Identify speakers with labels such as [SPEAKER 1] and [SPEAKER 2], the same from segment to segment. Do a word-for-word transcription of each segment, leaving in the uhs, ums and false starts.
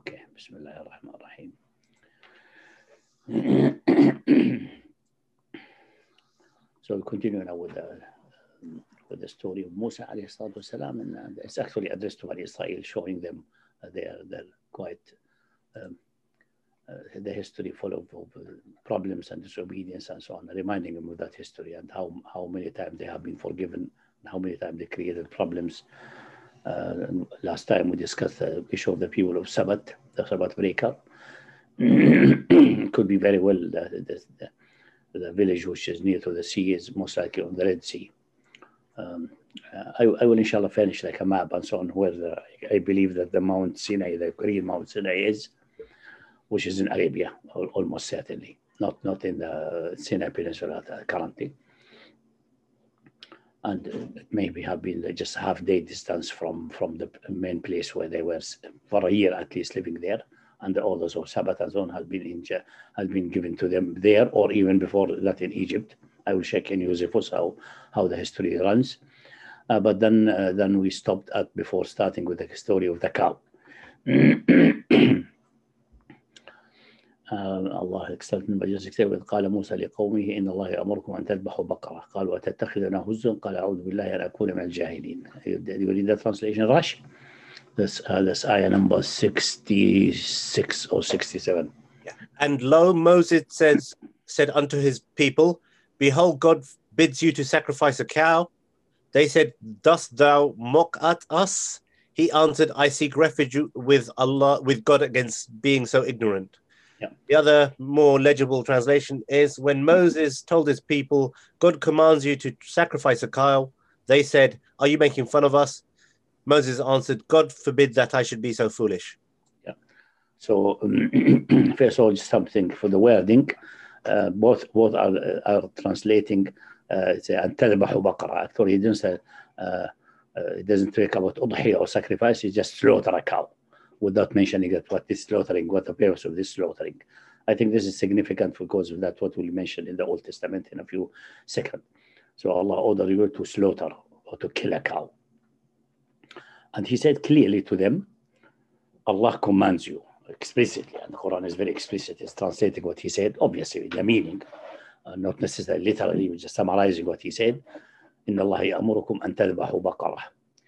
[SPEAKER 1] Okay, Bismillah ar-Rahman ar-Rahim. So we continue now with the with the story of Musa alayhi salatu wasalam, and uh, it's actually addressed to Bani Israel, showing them uh, their their quite um, uh, the history full of, of uh, problems and disobedience and so on, reminding them of that history and how how many times they have been forgiven, and how many times they created problems. Uh, last time we discussed the issue of the people of Sabbath, the Sabbath breaker. Could be very well the, the, the, the village which is near to the sea is most likely on the Red Sea. Um, I, I will inshallah finish like a map and so on where the, I believe that the Mount Sinai, the Green Mount Sinai is, which is in Arabia, almost certainly, not not in the Sinai Peninsula currently. And it maybe have been just half day distance from, from the main place where they were for a year at least living there. And the orders of Sabbath and so on has been in, has been given to them there, or even before that in Egypt. I will check in Josephus how, how the history runs. Uh, but then uh, then we stopped at before starting with the story of the cow. الله يكسب من بجلس كتاب قال موسى لقومه إن الله يأمركم أن تذبحوا بقرة قالوا أتتخذنا هزوا قال أعوذ بالله أن أكون من الجاهلين. You read the translation Rush? That's uh, that's ayah number sixty-six or sixty-seven.
[SPEAKER 2] Yeah. And lo, Moses says said unto his people, behold, God bids you to sacrifice a cow. They said, dost thou mock at us? He answered, I seek refuge with Allah, with God against being so ignorant.
[SPEAKER 1] Yeah.
[SPEAKER 2] The other more legible translation is when Moses told his people, God commands you to sacrifice a cow. They said, are you making fun of us? Moses answered, God forbid that I should be so foolish.
[SPEAKER 1] Yeah. So um, first of all, just something for the wording. Uh, both both are, are translating uh, تذبحوا بقرة. Actually, he didn't say, uh, uh, it doesn't talk about udhiyah or sacrifice. He just slaughter a cow, without mentioning that what is slaughtering, what the purpose of this slaughtering. I think this is significant because of that what we'll mention in the Old Testament in a few seconds. So Allah ordered you to slaughter or to kill a cow. And he said clearly to them, Allah commands you explicitly, and the Quran is very explicit. It's translating what he said, obviously the meaning, uh, not necessarily literally, just summarizing what he said. إن الله يأمركم أن تذبحوا بقرة.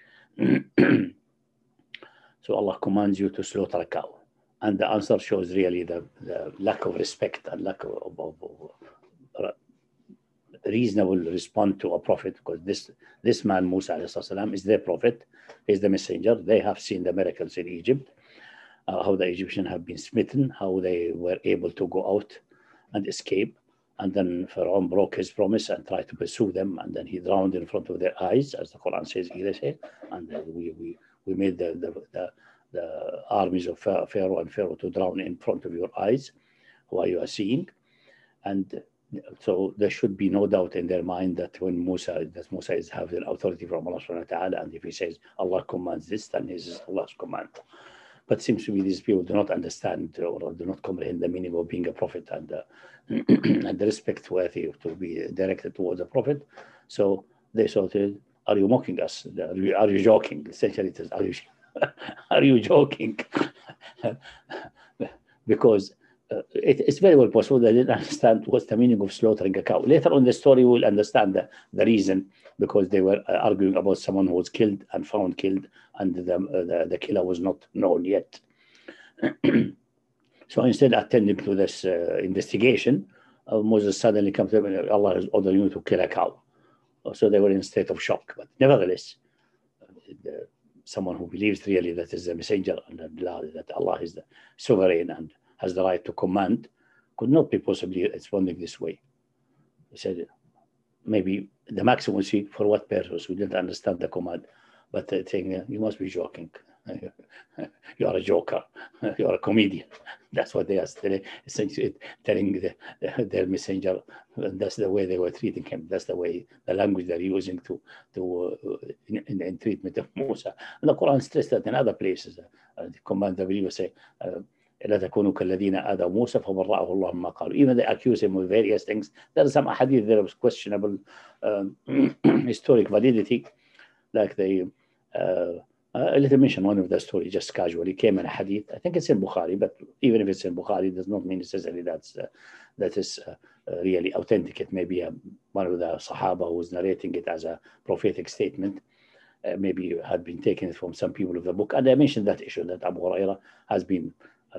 [SPEAKER 1] So Allah commands you to slaughter a cow. And the answer shows really the, the lack of respect and lack of, of, of, of reasonable response to a prophet, because this this man, Musa alayhi is their prophet, is the messenger. They have seen the miracles in Egypt, uh, how the Egyptians have been smitten, how they were able to go out and escape. And then Pharaoh broke his promise and tried to pursue them, and then he drowned in front of their eyes, as the Quran says, and uh, we, we we made the the, the the armies of Pharaoh and Pharaoh to drown in front of your eyes while you are seeing. And so there should be no doubt in their mind that when Musa, that Musa is having authority from Allah subhanahu wa ta'ala, and if he says Allah commands this, then this is Allah's command. But it seems to me these people do not understand or do not comprehend the meaning of being a prophet and, uh, and the respect worthy to be directed towards a prophet. So they sort of, are you mocking us? Are you, are you joking? Essentially it is, are you, are you joking? Because Uh, it, it's very well possible they didn't understand what's the meaning of slaughtering a cow. Later on the story, we'll understand the, the reason, because they were uh, arguing about someone who was killed and found killed, and the, uh, the, the killer was not known yet. So instead of attending to this uh, investigation, uh, Moses suddenly comes to them and Allah has ordered you to kill a cow. So they were in a state of shock. But nevertheless, uh, the, someone who believes really that is the messenger and that Allah is the sovereign and has the right to command, could not be possibly responding this way. He said, maybe the maximum, see, for what purpose? We didn't understand the command, but uh, saying, you must be joking. You are a joker. You are a comedian. That's what they are essentially telling the, the, their messenger. And that's the way they were treating him. That's the way, the language they're using to, to uh, in, in, in treatment of Musa. And the Quran stressed that in other places. Uh, the command, the believer say, uh, لا تكونوا كالذين آذوا موسى فبرأه الله مما قالوا. Even they accuse him of various things. There are some hadith that was questionable um, historic validity, like the uh, Uh, let me mention one of the stories just casually. Came in a hadith. I think it's in Bukhari, but even if it's in Bukhari, it does not mean necessarily that's uh, that is uh, uh, really authentic. It may be a, one of the Sahaba who was narrating it as a prophetic statement. Uh, maybe had been taken from some people of the book. And I mentioned that issue that Abu Huraira has been uh,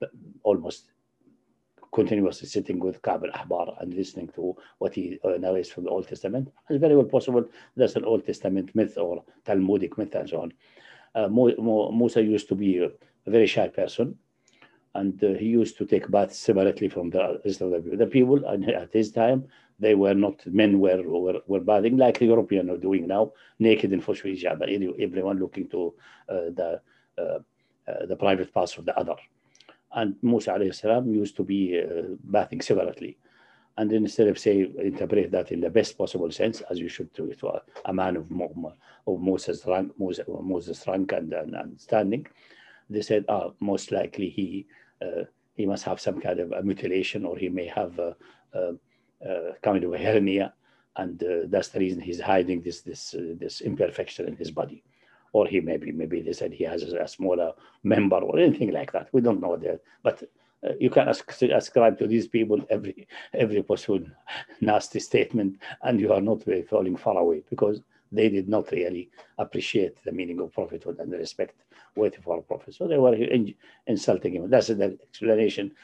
[SPEAKER 1] almost continuously sitting with Ka'b al-Ahbar and listening to what he uh, narrates from the Old Testament. It's very well possible that's an Old Testament myth or Talmudic myth and so on. Uh, Mo, Mo, Musa used to be a, a very shy person, and uh, he used to take baths separately from the rest of the people. The people and at his time, they were not, men were, were, were bathing like the Europeans are doing now, naked in Fushwija, but everyone looking to uh, the, uh, uh, the private parts of the other. And Musa alayhi salam used to be uh, bathing separately. And then instead of say, interpret that in the best possible sense, as you should do to a, a man of, of Moses' rank, Moses, Moses rank and, and, and standing, they said, ah, most likely he uh, he must have some kind of a mutilation, or he may have a, a, a kind of a hernia, and uh, that's the reason he's hiding this this uh, this imperfection in his body. Or he maybe maybe they said he has a, a smaller member or anything like that. We don't know that, but uh, you can ask, ascribe to these people every every possible nasty statement, and you are not really falling far away, because they did not really appreciate the meaning of prophethood and the respect waiting for a prophet. So they were in, insulting him. That's the explanation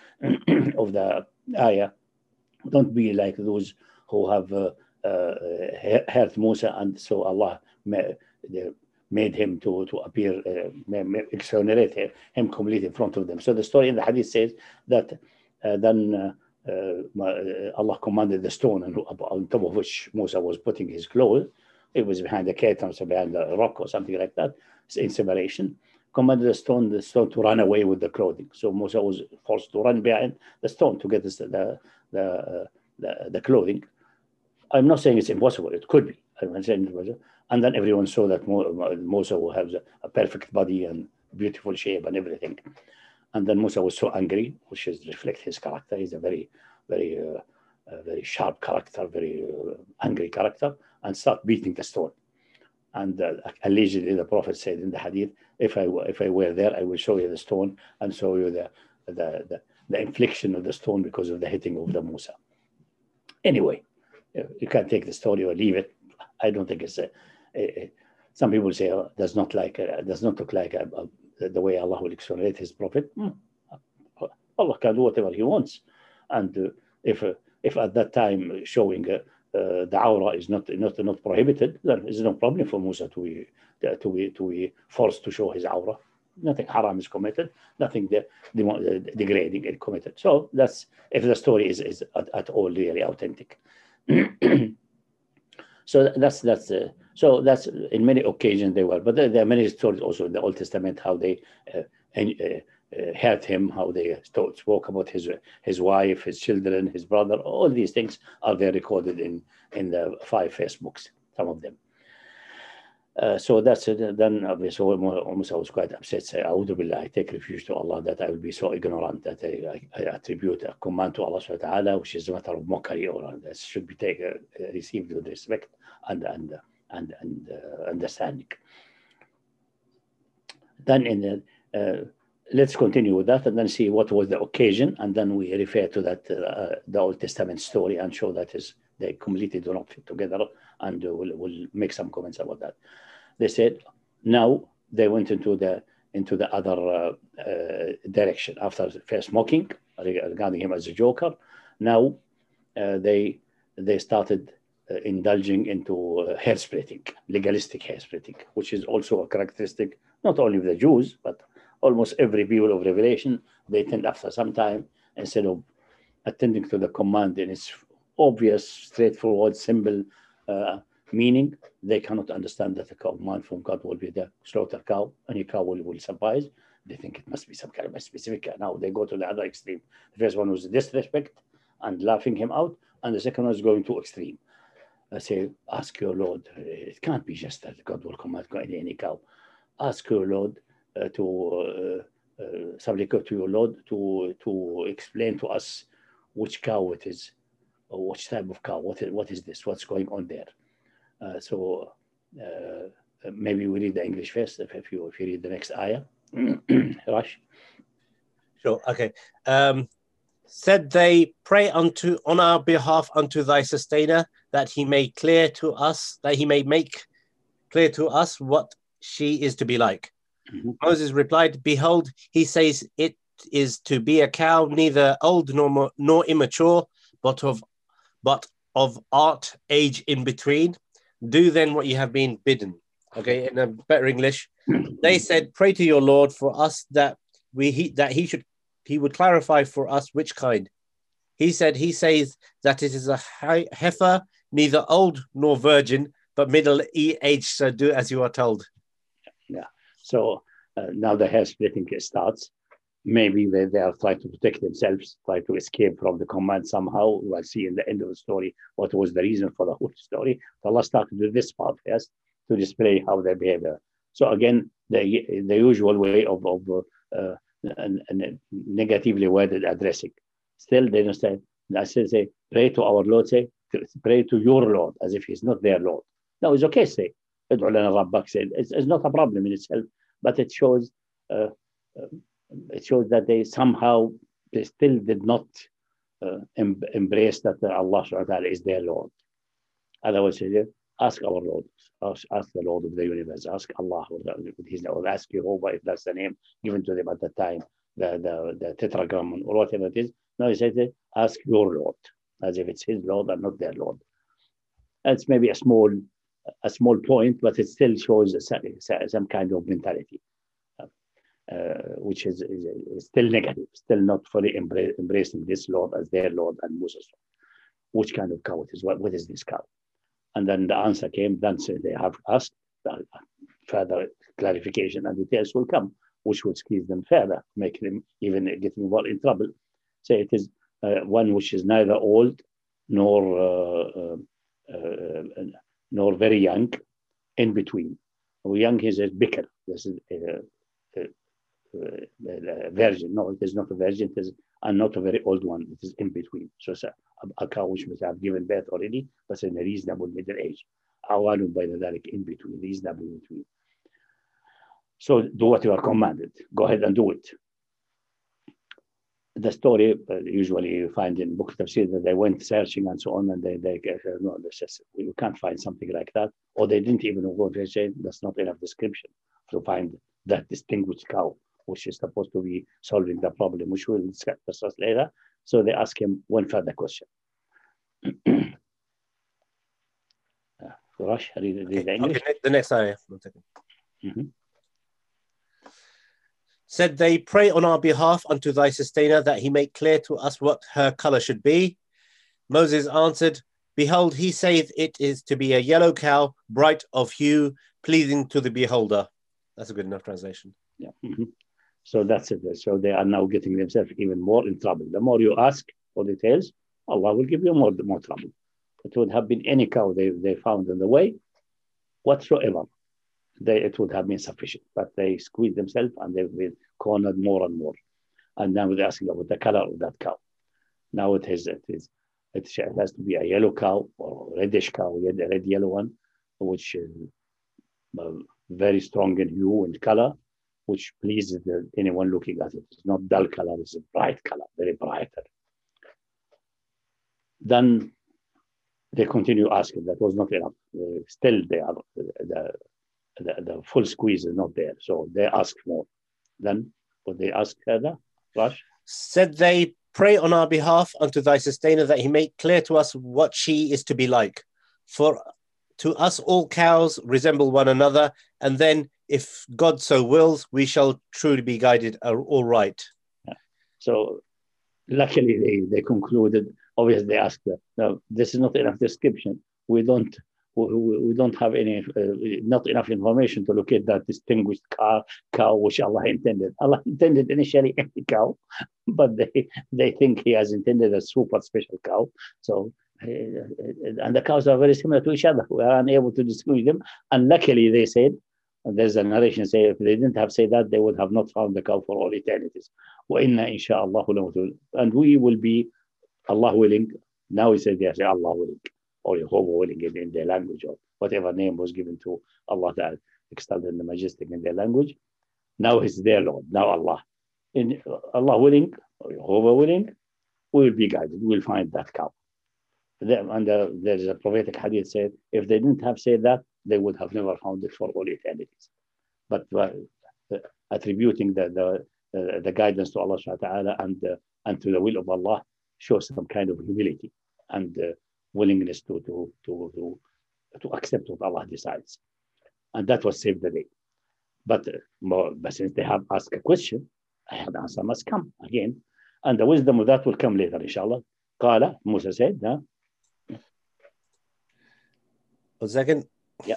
[SPEAKER 1] of the ayah. Don't be like those who have uh, uh, heard Musa, and so Allah may, they, made him to, to appear, uh, exonerate him completely in front of them. So the story in the hadith says that uh, then uh, uh, Allah commanded the stone on, on top of which Musa was putting his clothes. It was behind the curtain, so behind the rock or something like that, in separation. Commanded the stone, the stone to run away with the clothing. So Musa was forced to run behind the stone to get this, the, the, uh, the, the clothing. I'm not saying it's impossible. It could be. I'm saying it was, and then everyone saw that Musa has a perfect body and beautiful shape and everything. And then Musa was so angry, which is reflect his character. He's a very, very, uh, uh, very sharp character, very uh, angry character, and start beating the stone. And uh, allegedly, the Prophet said in the hadith, "If I if I were there, I will show you the stone and show you the the the, the infliction of the stone because of the hitting of the Musa." Anyway, you can take the story or leave it. I don't think it's a, a, a some people say oh, does not like a, does not look like a, a, the way Allah will exonerate his prophet. Hmm. Allah can do whatever he wants, and uh, if uh, if at that time showing uh, uh, the awra is not not not prohibited, then there's no problem for Musa to be to be to be forced to show his awra. Nothing haram is committed, nothing de, de, degrading is committed. So that's if the story is is at, at all really authentic. So that's that's uh, so that's in many occasions they were, but there, there are many stories also in the Old Testament how they uh, uh, uh, hurt him, how they spoke about his his wife, his children, his brother. All these things are there recorded in in the five first books. Some of them. Uh, so that's it. Then obviously almost I was quite upset. Say, I take refuge to Allah that I will be so ignorant that I, I, I attribute a command to Allah subhanahu wa ta'ala, which is a matter of mockery, or that should be taken, uh, received with respect and and and and uh, understanding. Then in the uh, let's continue with that and then see what was the occasion, and then we refer to that uh, the Old Testament story and show that is they completely do not fit together, and uh, we'll, we'll make some comments about that. They said now they went into the into the other uh, uh, direction after first mocking regarding him as a joker. Now uh, they they started uh, indulging into uh, hair splitting, legalistic hair splitting, which is also a characteristic not only of the Jews but almost every people of Revelation. They tend after some time, instead of attending to the command in its obvious, straightforward, simple uh, meaning, they cannot understand that the command from God will be the slaughter cow. Any cow will, will suffice. They think it must be some kind of a specific. Now they go to the other extreme. The first one was disrespect and laughing him out, and the second one is going to extreme. I say, ask your Lord. It can't be just that God will command any, any cow. Ask your Lord uh, to uh, uh, supplicate to your Lord to to explain to us which cow it is, or which type of cow. What is what is this? What's going on there? Uh, so uh, maybe we read the English first, if, if, you, if you read the next ayah. Rush.
[SPEAKER 2] Sure, okay. Um, said they, pray unto on our behalf unto thy sustainer, that he may clear to us, that he may make clear to us what she is to be like. Mm-hmm. Moses replied, behold, he says it is to be a cow, neither old nor nor immature, but of but of art age in between. Do then what you have been bidden. Okay, in a better English, they said, pray to your Lord for us that we he, that he should he would clarify for us which kind. He said, he says that it is a heifer, neither old nor virgin, but middle age. So do as you are told.
[SPEAKER 1] Yeah. So uh, now the hair splitting starts. Maybe they, they are trying to protect themselves, try to escape from the command somehow. We'll see in the end of the story what was the reason for the whole story. So Allah started with this part first to display how they behave. So again, the the usual way of, of uh, and, and negatively worded addressing. Still, they don't say, I still say, pray to our Lord, say, pray to your Lord, as if he's not their Lord. No, it's okay, say, it's, it's not a problem in itself, but it shows uh, uh, it shows that they somehow, they still did not uh, em- embrace that Allah subhanahu wa ta'ala is their Lord. Otherwise, ask our Lord, ask, ask the Lord of the universe, ask Allah with his name, or ask Jehovah if that's the name given to them at the time, the, the, the tetragrammon or whatever it is. No, he said, ask your Lord, as if it's his Lord and not their Lord. It's maybe a small a small point, but it still shows a, some kind of mentality, uh, which is, is, is still negative, still not fully embra- embracing this Lord as their Lord and Moses' Lord. Which kind of cow it is? What, what is this cow? And then the answer came, then they have asked, uh, further clarification and details will come, which would squeeze them further, making them even getting more in trouble. So it is uh, one which is neither old nor uh, uh, uh, nor very young, in between. Young is a bikr. This is a, a, a, a virgin. No, it is not a virgin. It is and not a very old one. It is in between. So it's a, a cow which must have given birth already, but in a reasonable middle age. Awanun by the in between, reasonable in between. So do what you are commanded. Go ahead and do it. The story uh, usually you find in Book of Tafsir that they went searching and so on, and they they uh, no, just, we can't find something like that, or they didn't even go to say that's not enough description to find that distinguished cow, which is supposed to be solving the problem, which we'll discuss later. So they ask him one further question. uh, Rush, read, read the English.
[SPEAKER 2] Okay, the next ayah. One second.
[SPEAKER 1] Mm-hmm.
[SPEAKER 2] Said they, pray on our behalf unto thy sustainer that he make clear to us what her color should be. Moses answered, behold, he saith it is to be a yellow cow, bright of hue, pleasing to the beholder. That's a good enough translation.
[SPEAKER 1] Yeah. Mm-hmm. So that's it. So they are now getting themselves even more in trouble. The more you ask for details, Allah will give you more, more trouble. It would have been any cow they, they found in the way, whatsoever. They, it would have been sufficient, but they squeezed themselves and they've been cornered more and more. And now they're asking about the color of that cow. Now it is, it is, it has to be a yellow cow or a reddish cow, a red yellow one, which is uh, very strong in hue and color, which pleases the, anyone looking at it. It's not dull color; it's a bright color, very brighter. Then they continue asking. That was not enough. Uh, still, they are the. The, the full squeeze is not there. So they ask more. Then would they ask further? Rush?
[SPEAKER 2] Said they, pray on our behalf unto thy sustainer that he make clear to us what she is to be like. For to us all cows resemble one another, and then if God so wills, we shall truly be guided all right.
[SPEAKER 1] Yeah. So luckily they, they concluded, obviously they asked, no, this is not enough description. We don't We, we don't have any, uh, not enough information to locate that distinguished cow, cow which Allah intended. Allah intended initially any cow, but they, they think He has intended a super special cow. So, uh, and the cows are very similar to each other. We are unable to distinguish them. And luckily, they said, there's a narration say, if they didn't have said that, they would have not found the cow for all eternities. وَإِنَّا إِنْ شَاءَ اللَّهُ لَمُتُونَ. And we will be, Allah willing. Now He said, yes, Allah willing. Or Jehovah willing in, in their language, or whatever name was given to Allah Ta'ala, extolled in the majestic in their language. Now He's their Lord. Now Allah, in Allah willing, or Jehovah willing, we will be guided. We will find that cow. And uh, there's a prophetic hadith said, if they didn't have said that, they would have never found it for all eternities. But uh, attributing the the, uh, the guidance to Allah subhanahu wa ta'ala and, uh, and to the will of Allah shows some kind of humility and uh, willingness to, to, to, to, to accept what Allah decides. And that was saved the day. But, uh, more, but since they have asked a question, the answer must come again. And the wisdom of that will come later, inshallah. Qala, Musa said, huh?
[SPEAKER 2] One second.
[SPEAKER 1] Yeah.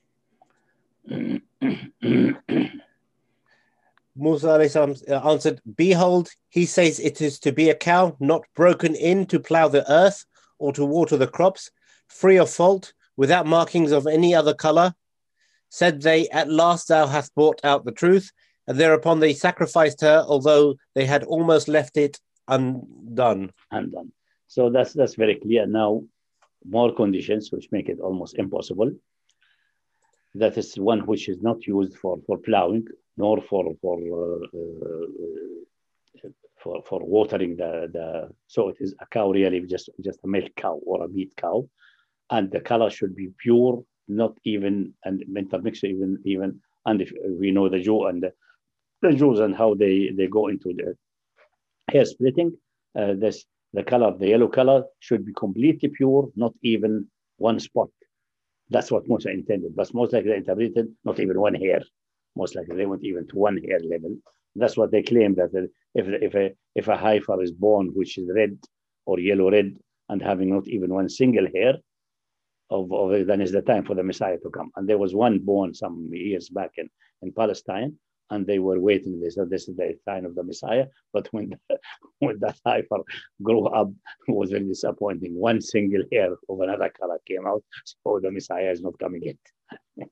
[SPEAKER 2] Musa alayhi salam answered, behold, he says it is to be a cow, not broken in to plow the earth or to water the crops, free of fault, without markings of any other color. Said they, at last thou hast brought out the truth. And thereupon they sacrificed her, although they had almost left it undone.
[SPEAKER 1] Undone. So that's that's very clear. Now, more conditions which make it almost impossible. That is one which is not used for, for plowing, nor for for uh, uh, for for watering the, the. So it is a cow, really just just a milk cow or a meat cow, and the color should be pure, not even and intermixed even even. And if we know the Jew and the, the Jews and how they they go into the hair splitting, uh, this. The color, the yellow color, should be completely pure, not even one spot. That's what Musa intended. But most likely they interpreted not even one hair. Most likely they went even to one hair level. That's what they claim, that if if a if a heifer is born which is red or yellow red and having not even one single hair of, of it, then is the time for the Messiah to come. And there was one born some years back in, in Palestine. And they were waiting. They said, this is the sign of the Messiah. But when, the, when that heifer grew up, it was very disappointing. One single hair of another color came out. So the Messiah is not coming yet.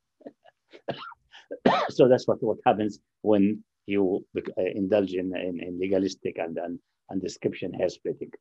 [SPEAKER 1] So that's what, what happens when you uh, indulge in, in, in legalistic and, and, and description hair splitting.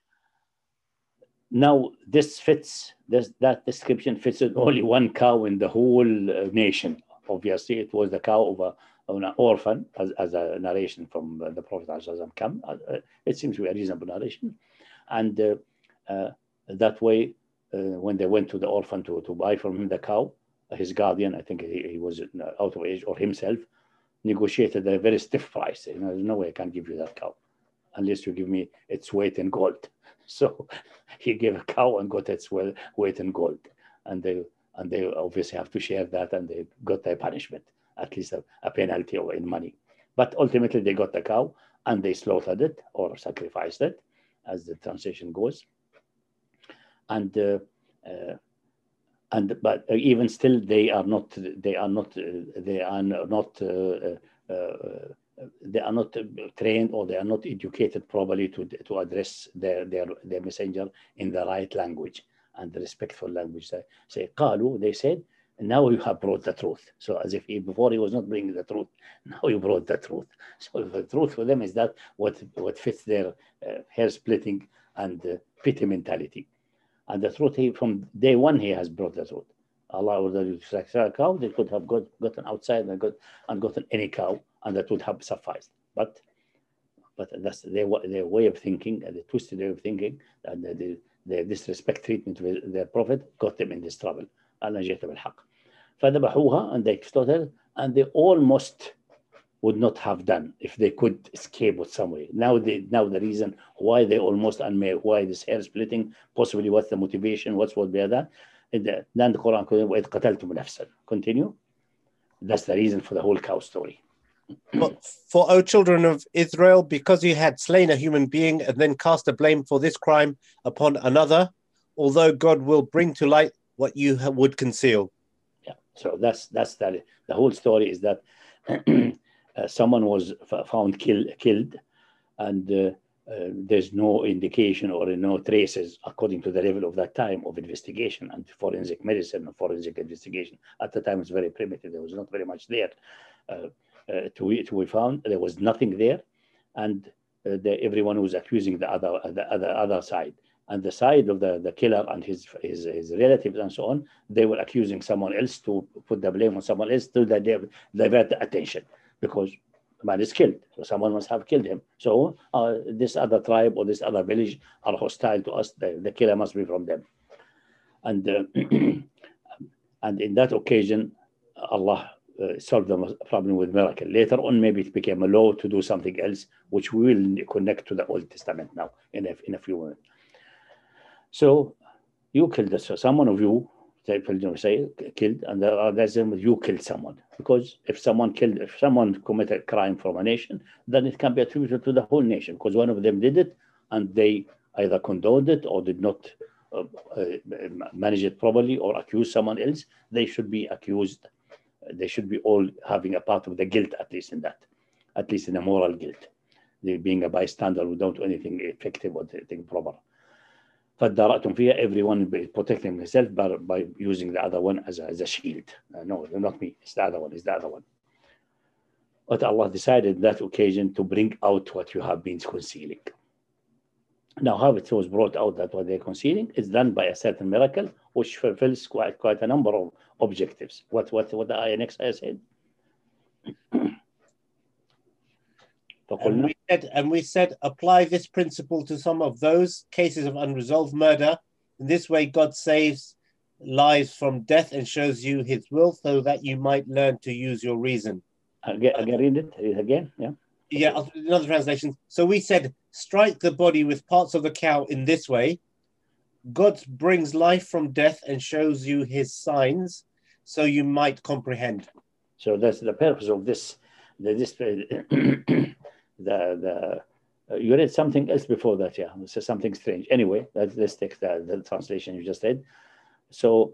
[SPEAKER 1] Now, this fits, this, that description fits only one cow in the whole uh, nation. Obviously, it was the cow of a an orphan, as, as a narration from the Prophet ﷺ come. Uh, it seems to be a reasonable narration. And uh, uh, that way, uh, when they went to the orphan to, to buy from him the cow, his guardian, I think he, he was out of age, or himself, negotiated a very stiff price. You know, there's no way I can give you that cow unless you give me its weight in gold. So he gave a cow and got its weight in gold. And they, and they obviously have to share that, and they got their punishment. At least a, a penalty or in money. But ultimately they got the cow and they slaughtered it or sacrificed it, as the translation goes. And uh, uh, and but even still they are not they are not uh, they are not uh, uh, they are not trained, or they are not educated properly to to address their their their messenger in the right language and the respectful language. They say qalu, they said, now you have brought the truth. So as if he, before he was not bringing the truth, now you brought the truth. So the truth for them is that what, what fits their uh, hair splitting and uh, pity mentality. And the truth, he, from day one, he has brought the truth. Allah ordered you to sacrifice a cow, they could have got, gotten outside and, got, and gotten any cow, and that would have sufficed. But but that's their, their way of thinking, and the twisted way of thinking, and the, the, the disrespect treatment with their prophet got them in this trouble. أنا جئت بالحق. فذبحوها, and they slaughtered, and they almost would not have done if they could escape with some way. Now they now the reason why they almost unmade, why this hair splitting, possibly what's the motivation, what's what they're done. Then the Quran وَإِذْ قَتَلْتُمْ نَفْسًا. Continue. That's the reason for the whole cow story.
[SPEAKER 2] But for, O children of Israel, because you had slain a human being and then cast the blame for this crime upon another, although God will bring to light what you would conceal.
[SPEAKER 1] Yeah. So that's that's the the whole story is that uh, someone was found kill, killed, and uh, uh, there's no indication or no traces, according to the level of that time, of investigation and forensic medicine and forensic investigation. At the time, it was very primitive. There was not very much there uh, uh, to, to be found. There was nothing there, and uh, the, everyone was accusing the other the other other side. and the side of the, the killer and his, his his relatives and so on, they were accusing someone else to put the blame on someone else to divert the attention, because the man is killed, so someone must have killed him. So uh, this other tribe or this other village are hostile to us. The, the killer must be from them. And uh, and in that occasion, Allah uh, solved the problem with miracle. Later on, maybe it became a law to do something else, which we will connect to the Old Testament now in a, in a few minutes. So you killed us. So someone of you, say, killed, and there are there's you killed someone. Because if someone killed, if someone committed a crime from a nation, then it can be attributed to the whole nation, because one of them did it, and they either condoned it or did not uh, uh, manage it properly, or accuse someone else. They should be accused. They should be all having a part of the guilt, at least in that, at least in the moral guilt. They being a bystander who don't do anything effective or anything proper. فَادَّرَأْتُمْ فِيهَا, everyone protecting himself by, by using the other one as a, as a shield. Uh, no, not me. It's the other one. It's the other one. But Allah decided that occasion to bring out what you have been concealing. Now, how it was brought out that what they're concealing is done by a certain miracle, which fulfills quite quite a number of objectives. What what what the ayah next ayah said?
[SPEAKER 2] And we, said, and we said, apply this principle to some of those cases of unresolved murder. In this way, God saves lives from death and shows you his will so that you might learn to use your reason.
[SPEAKER 1] Again, again read it read again, yeah.
[SPEAKER 2] Yeah, another translation. So we said, strike the body with parts of the cow in this way. God brings life from death and shows you his signs so you might comprehend.
[SPEAKER 1] So that's the purpose of this. The, this the the uh, you read something else before that, yeah. This is something strange. Anyway, let's, let's take the, the translation you just said. So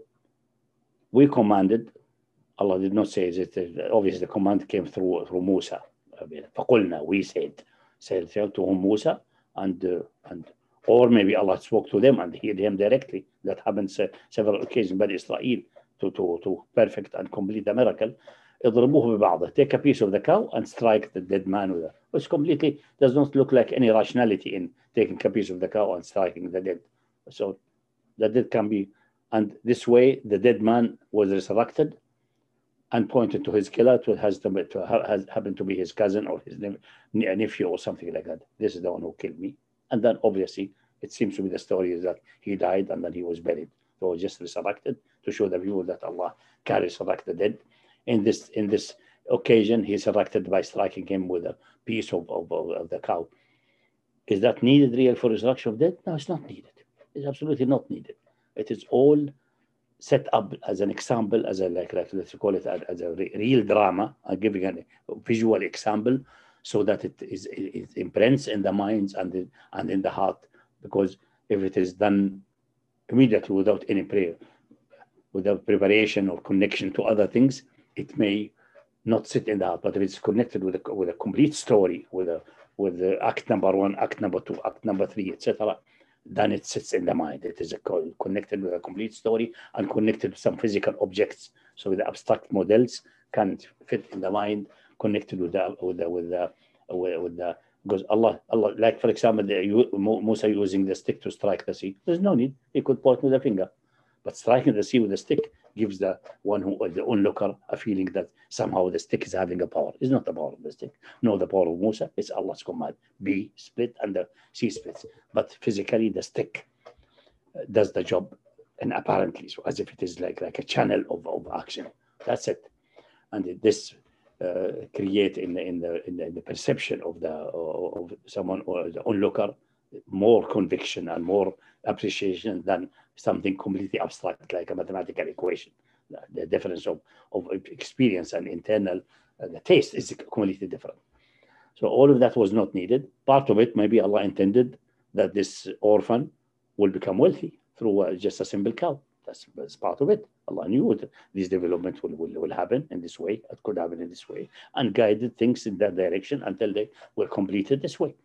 [SPEAKER 1] we commanded. Allah did not say it. Obviously, the command came through through Musa. فَقُلْنَا, we said, said to whom Musa, and uh, and or maybe Allah spoke to them and heard him directly. That happens uh, several occasions by Israel to to to perfect and complete the miracle. اضربوه ببعضه. Take a piece of the cow and strike the dead man with it. Which completely does not look like any rationality in taking a piece of the cow and striking the dead. So the dead can be, and this way the dead man was resurrected and pointed to his killer, to has to, to has happened to be his cousin or his nephew or something like that. This is the one who killed me. And then obviously it seems to be the story is that he died and then he was buried. So he was just resurrected to show the people that Allah can resurrect the dead. In this in this occasion, he resurrected by striking him with a piece of, of, of the cow. Is that needed real for resurrection of dead? No, it's not needed. It's absolutely not needed. It is all set up as an example, as a like, like let's call it as a real drama, uh, giving a visual example, so that it is it, it imprints in the minds and the, and in the heart. Because if it is done immediately without any prayer, without preparation or connection to other things, it may not sit in the heart. But if it's connected with a with a complete story, with a with the act number one, act number two, act number three, et cetera, then it sits in the mind. It is a co connected with a complete story and connected to some physical objects. So the abstract models can fit in the mind, connected with the with the with the with, with the because Allah Allah like for example the, Musa using the stick to strike the sea. There's no need. He could point with a finger, but striking the sea with a stick gives the one who the onlooker a feeling that somehow the stick is having a power. It's not the power of the stick. No, the power of Musa. It's Allah's command. Be split and the sea splits. But physically, the stick does the job, and apparently, so as if it is like like a channel of, of action. That's it. And this uh, create in the in the in the, in the perception of the of someone or the onlooker more conviction and more appreciation than something completely abstract like a mathematical equation. The, the difference of, of experience and internal, uh, the taste is completely different. So all of that was not needed. Part of it, maybe Allah intended that this orphan will become wealthy through uh, just a simple cow. That's, that's part of it. Allah knew that this development will, will, will happen in this way. It could happen in this way, and guided things in that direction until they were completed this way.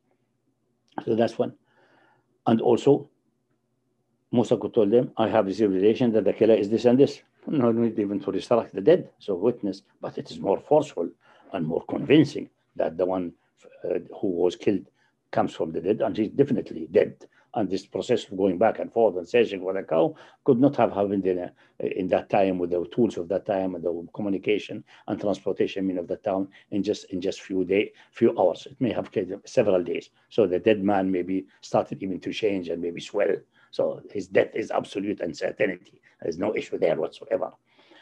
[SPEAKER 1] So that's one. And also, Musa could told them, I have received revelation that the killer is this and this. No need even to resurrect the dead, so witness, but it is more forceful and more convincing that the one uh, who was killed comes from the dead, and he's definitely dead. And this process of going back and forth and searching for the cow could not have happened in, a, in that time with the tools of that time and the communication and transportation mean of the town in just in just few day, few hours. It may have taken several days. So the dead man maybe started even to change and maybe swell. So his death is absolute uncertainty. There's no issue there whatsoever.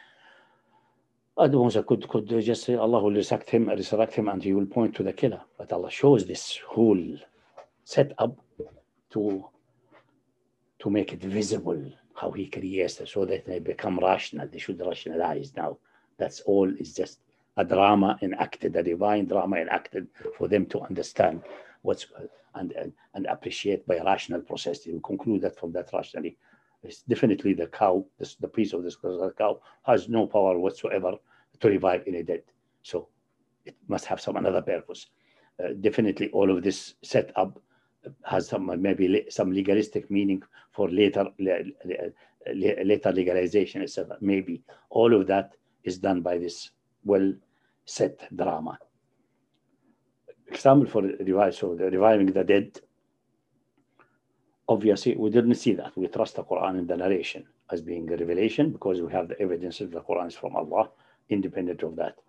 [SPEAKER 1] Musa could, could just say Allah will resurrect him, resurrect him and he will point to the killer. But Allah shows this whole setup to, to make it visible how he creates it so that they become rational. They should rationalize now. That's all is just a drama enacted, a divine drama enacted for them to understand what's and, and, and appreciate by a rational process. They will conclude that from that rationally. It's definitely the cow, this, the piece of this cow has no power whatsoever to revive any dead. So it must have some another purpose. Uh, definitely all of this setup has some maybe some legalistic meaning for later later legalization, et cetera. Maybe all of that is done by this well set drama. Example for revive, so the reviving the dead. Obviously, we didn't see that. We trust the Quran in the narration as being a revelation because we have the evidence of the Quran is from Allah, independent of that.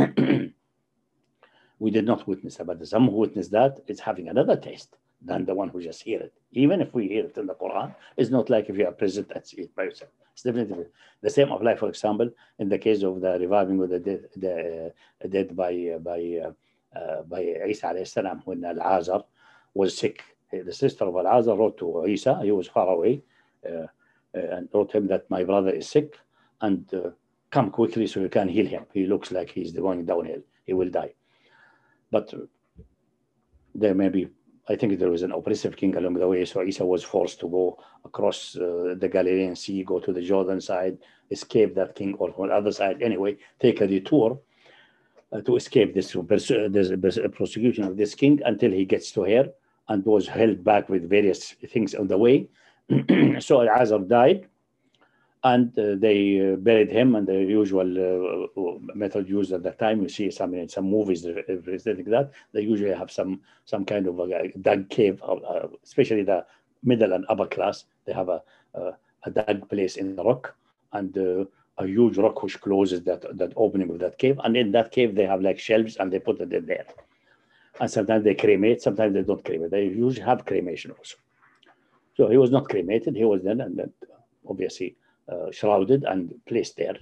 [SPEAKER 1] We did not witness that, but some who witness that is having another taste than the one who just hear it. Even if we hear it in the Quran, it's not like if you are present and see it by yourself. It's definitely the same apply, for example, in the case of the reviving of the dead, the uh, dead by uh, by uh, uh, by Isa alayhi salam when Al-Azar was sick. The sister of Al-Azar wrote to Isa, he was far away, uh, uh, and wrote him that my brother is sick and uh, come quickly so you can heal him. He looks like he's going downhill. He will die. But uh, there may be, I think there was an oppressive king along the way, so Isa was forced to go across uh, the Galilean Sea, go to the Jordan side, escape that king, or on the other side, anyway, take a detour uh, to escape this, this prosecution of this king until he gets to here, and was held back with various things on the way. So Al-Azar died, and uh, they uh, buried him, and the usual uh, method used at that time. You see some in some movies, everything like that. They usually have some some kind of a dug cave, uh, especially the middle and upper class. They have a a, a dug place in the rock, and uh, a huge rock which closes that that opening of that cave. And in that cave, they have like shelves, and they put it in there. And sometimes they cremate, sometimes they don't cremate. They usually have cremation also. So he was not cremated. He was then and then obviously uh, shrouded and placed there.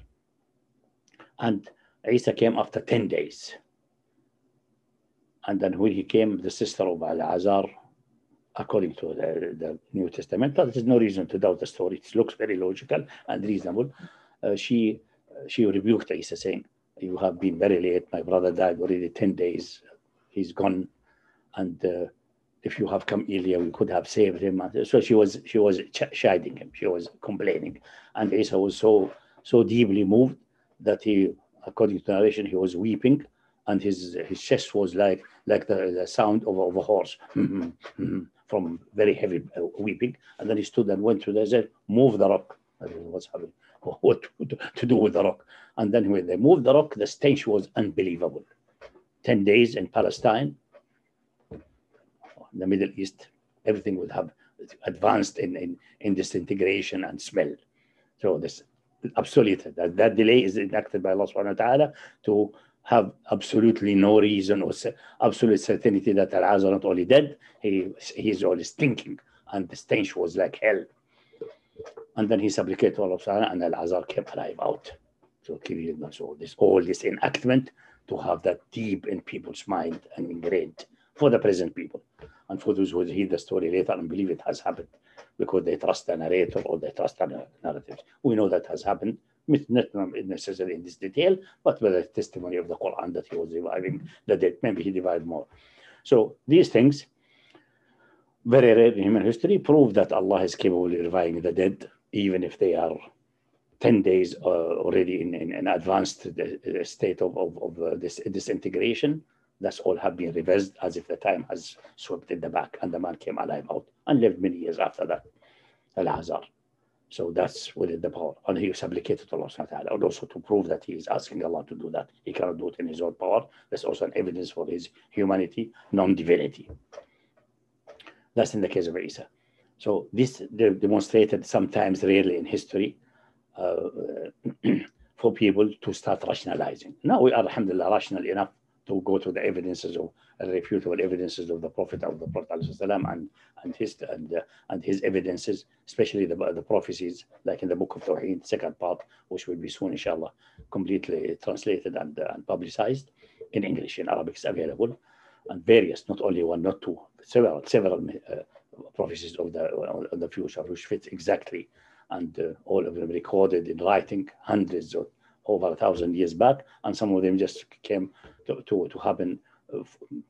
[SPEAKER 1] And Isa came after ten days. And then when he came, the sister of Al-Azar, according to the, the New Testament, there is no reason to doubt the story. It looks very logical and reasonable. Uh, she, she rebuked Isa, saying, you have been very late. My brother died already ten days. He's gone, and uh, if you have come earlier, we could have saved him. So she was she was ch- chiding him. She was complaining, and Isa was so so deeply moved that he, according to the narration, he was weeping, and his his chest was like like the, the sound of, of a horse from very heavy weeping. And then he stood and went to the said, move the rock. I don't know what's happening? What to, to do with the rock? And then when they moved the rock, the stench was unbelievable. ten days in Palestine, the Middle East, everything would have advanced in, in, in disintegration and smell. So this absolute, that, that delay is enacted by Allah subhanahu wa ta'ala to have absolutely no reason or absolute certainty that Al-Azar not only dead, he, he is always stinking, and the stench was like hell. And then he supplicated to Allah subhanahu wa ta'ala, and Al-Azar came alive out. So, so this all this enactment to have that deep in people's mind and ingrained for the present people. And for those who read the story later and believe it has happened because they trust the narrator or they trust the narratives. We know that has happened, not necessarily in this detail, but with the testimony of the Quran that he was reviving the dead. Maybe he revived more. So these things, very rare in human history, prove that Allah is capable of reviving the dead, even if they are ten days uh, already in an in, in advanced uh, state of, of, of uh, this disintegration. That's all have been reversed as if the time has swept in the back and the man came alive out and lived many years after that, Al-Azar. So that's within the power. And he supplicated to Allah subhanahu wa ta'ala, and also to prove that he is asking Allah to do that. He cannot do it in his own power. That's also an evidence for his humanity, non-divinity. That's in the case of Isa. So this they demonstrated sometimes, rarely in history, uh, for people to start rationalizing. Now we are, alhamdulillah, rational enough to go to the evidences of irrefutable evidences of the Prophet of the Prophet ﷺ and and his and uh, and his evidences, especially the the prophecies, like in the Book of Tawheed, second part, which will be soon, inshallah, completely translated and, uh, and publicized in English, in Arabic, is available, and various, not only one, not two, several several uh, prophecies of the of the future, which fit exactly, and uh, all of them recorded in writing, hundreds of over a thousand years back, and some of them just came to to, to happen uh,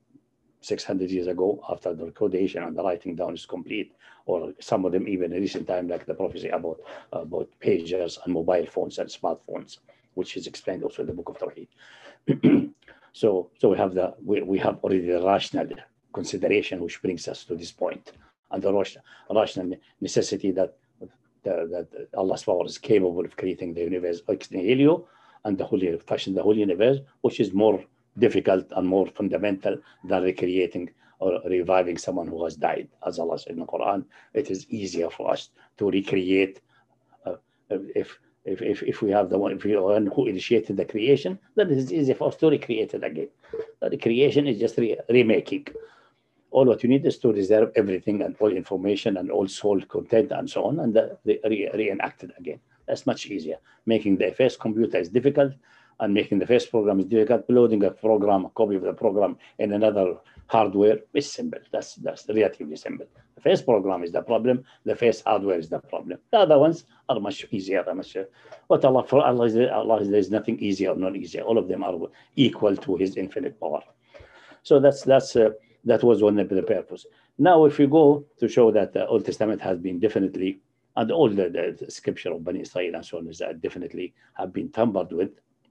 [SPEAKER 1] six hundred years ago after the recordation and the writing down is complete, or some of them even in recent time, like the prophecy about about pagers and mobile phones and smartphones, which is explained also in the Book of Tawheed. so so we have the we, we have already the rational consideration which brings us to this point, and the rational necessity that the, that Allah's power is capable of creating the universe ex nihilo, and the whole fashion the whole universe, which is more difficult and more fundamental than recreating or reviving someone who has died. As Allah said in the Quran, it is easier for us to recreate uh, if, if if if we have the one, if we one who initiated the creation, then it is easy for us to recreate it again. The creation is just re remaking. All what you need is to reserve everything and all information and all soul content and so on, and the, the re reenact it again. That's much easier. Making the first computer is difficult, and making the first program is difficult. Loading a program, a copy of the program in another hardware is simple. That's that's relatively simple. The first program is the problem. The first hardware is the problem. The other ones are much easier. Much, uh, but Allah, for Allah, is there, Allah, there is nothing easier or not easier. All of them are equal to His infinite power. So that's that's uh, that was one of the purpose. Now, if you go to show that the Old Testament has been definitely, and all the, the scripture of Bani Israel and so on is that definitely have been tampered with,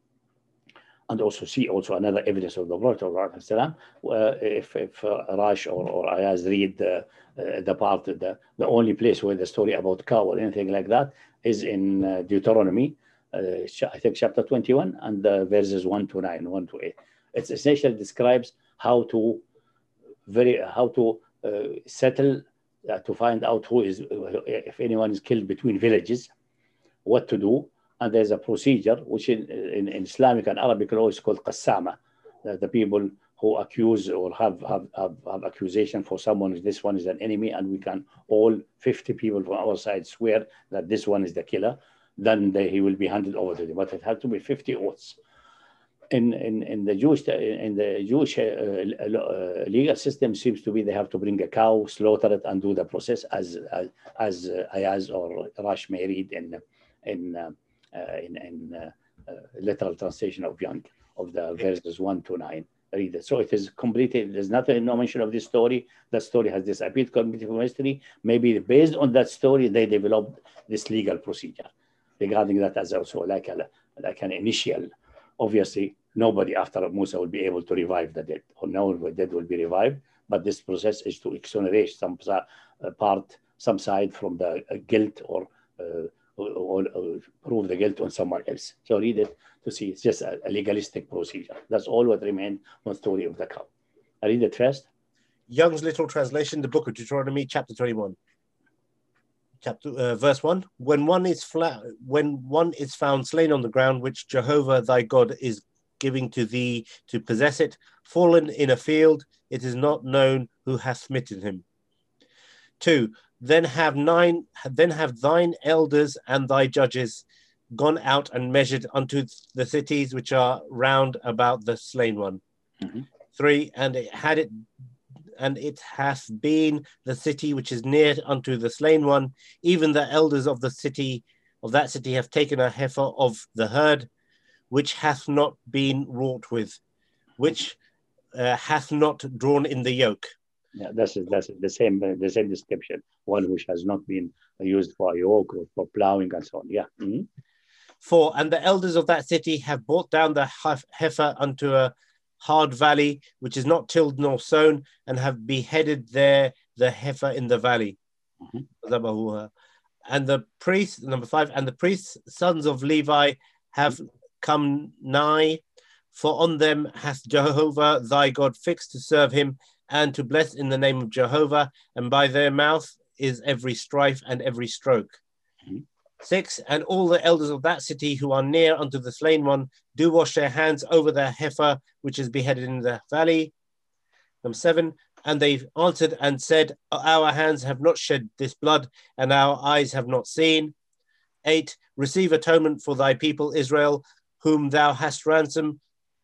[SPEAKER 1] and also see also another evidence of the Prophet of uh, if, if uh, Rash or, or Ayaz read the, uh, the part, the, the only place where the story about cow or anything like that is in uh, Deuteronomy, uh, I think chapter twenty-one, and uh, verses one to nine, one to eight. It essentially describes how to very how to uh, settle, uh, to find out who is, if anyone is killed between villages, what to do. And there's a procedure which in, in, in Islamic and Arabic law is called qassama. The, the people who accuse or have, have, have, have accusation for someone, this one is an enemy, and we can all fifty people from our side swear that this one is the killer, then they, he will be handed over to them. But it has to be fifty oaths. In, in, in the Jewish in the Jewish uh, uh, legal system seems to be they have to bring a cow, slaughter it, and do the process as as, as uh, Ayaz or Rash may read in in uh, uh, in, in uh, uh, literal translation of Young of the verses one to nine. Read it. So it is completed. There's nothing, no mention of this story. That story has disappeared completely from history. Maybe based on that story, they developed this legal procedure regarding that as also like a like an initial. Obviously, nobody after Musa will be able to revive the dead, or no one dead will be revived. But this process is to exonerate some uh, part, some side from the uh, guilt, or, uh, or, or, or prove the guilt on someone else. So read it to see. It's just a, a legalistic procedure. That's all what remained on the story of the cow. I read it first.
[SPEAKER 2] Young's literal translation, the Book of Deuteronomy, chapter twenty-one. Chapter uh, verse one: When one is flat, when one is found slain on the ground, which Jehovah thy God is giving to thee to possess it, fallen in a field, it is not known who hath smitten him. Two: Then have nine, then have thine elders and thy judges gone out and measured unto the cities which are round about the slain one.
[SPEAKER 1] Mm-hmm.
[SPEAKER 2] Three: And it had it. And it hath been the city which is near unto the slain one. Even the elders of the city, of that city, have taken a heifer of the herd, which hath not been wrought with, which uh, hath not drawn in the yoke.
[SPEAKER 1] Yeah, that's that's the same the same description. One which has not been used for a yoke or for plowing and so on. Yeah. Mm-hmm.
[SPEAKER 2] Four: And the elders of that city have brought down the heifer unto a hard valley, which is not tilled nor sown, and have beheaded there the heifer in the valley. Mm-hmm. And the priests, number five, and the priests, sons of Levi, have mm-hmm. come nigh, for on them hath Jehovah thy God fixed to serve him and to bless in the name of Jehovah, and by their mouth is every strife and every stroke.
[SPEAKER 1] Mm-hmm.
[SPEAKER 2] Six, and all the elders of that city who are near unto the slain one do wash their hands over their heifer, which is beheaded in the valley. Number seven, and they answered and said, our hands have not shed this blood, and our eyes have not seen. Eight, receive atonement for thy people Israel, whom thou hast ransomed,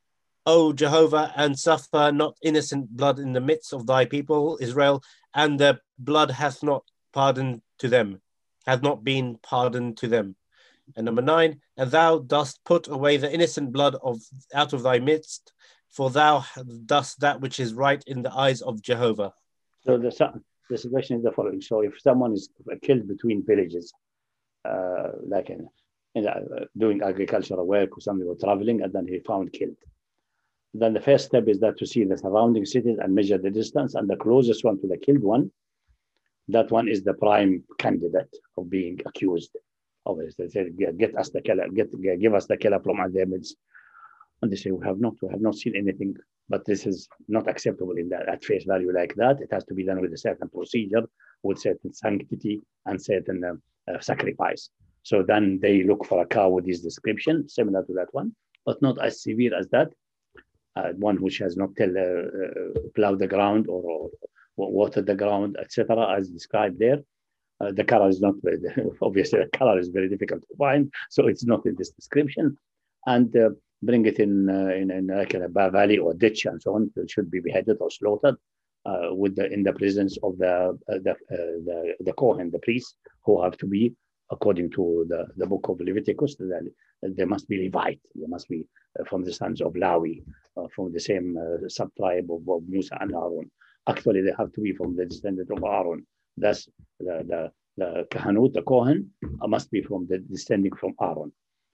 [SPEAKER 2] O Jehovah, and suffer not innocent blood in the midst of thy people Israel, and the blood hath not pardoned to them, hath not been pardoned to them. And number nine, and thou dost put away the innocent blood of out of thy midst, for thou dost that which is right in the eyes of Jehovah.
[SPEAKER 1] So the, the situation is the following. So if someone is killed between villages, uh, like in, in, uh, doing agricultural work or something, or traveling, and then he found killed, then the first step is that to see the surrounding cities and measure the distance, and the closest one to the killed one, that one is the prime candidate of being accused. Obviously, they say, get us the killer, get, give us the killer from our midst. And they say, we have not, we have not seen anything, but this is not acceptable in that at face value like that. It has to be done with a certain procedure, with certain sanctity and certain uh, uh, sacrifice. So then they look for a cow with this description, similar to that one, but not as severe as that. Uh, one which has not till, uh, uh, plowed the ground or, or, or watered the ground, et cetera, as described there. Uh, the color is not very, obviously the color is very difficult to find, so it's not in this description. And uh, bring it in, uh, in, in like a valley or ditch and so on. It should be beheaded or slaughtered uh, with the, in the presence of the, uh, the, uh, the, the Kohen, the priests, who have to be, according to the, the book of Leviticus, that they must be Levite. They must be uh, from the sons of Lawi, uh, from the same uh, sub-tribe of, of Musa and Aaron. Actually, they have to be from the descendant of Aaron. That's the, the, the Kahanut, the Kohen, uh, must be from the descending from Aaron.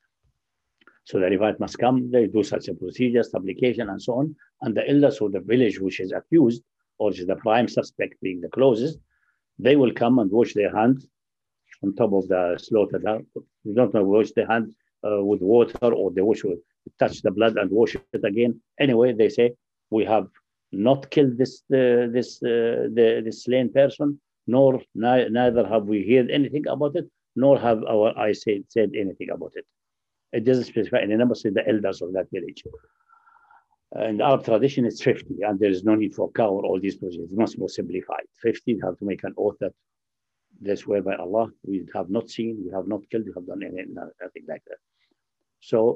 [SPEAKER 1] So the Levite must come, they do such a procedure, supplication, and so on. And the elders of the village which is accused, or is the prime suspect being the closest, they will come and wash their hands on top of the slaughtered lamb. You don't know, wash their hands uh, with water, or they wash with, touch the blood and wash it again. Anyway, they say, we have not killed this uh, this uh, the, this slain person, nor ni neither have we heard anything about it, nor have our eyes said, said anything about it. It doesn't specify any number, say the elders of that village. Uh, in the Arab tradition, it's fifty, and there is no need for cow or all these procedures. It must be simplified. fifty, you have to make an oath that they swear by Allah, we have not seen, we have not killed, we have done anything, nothing like that. So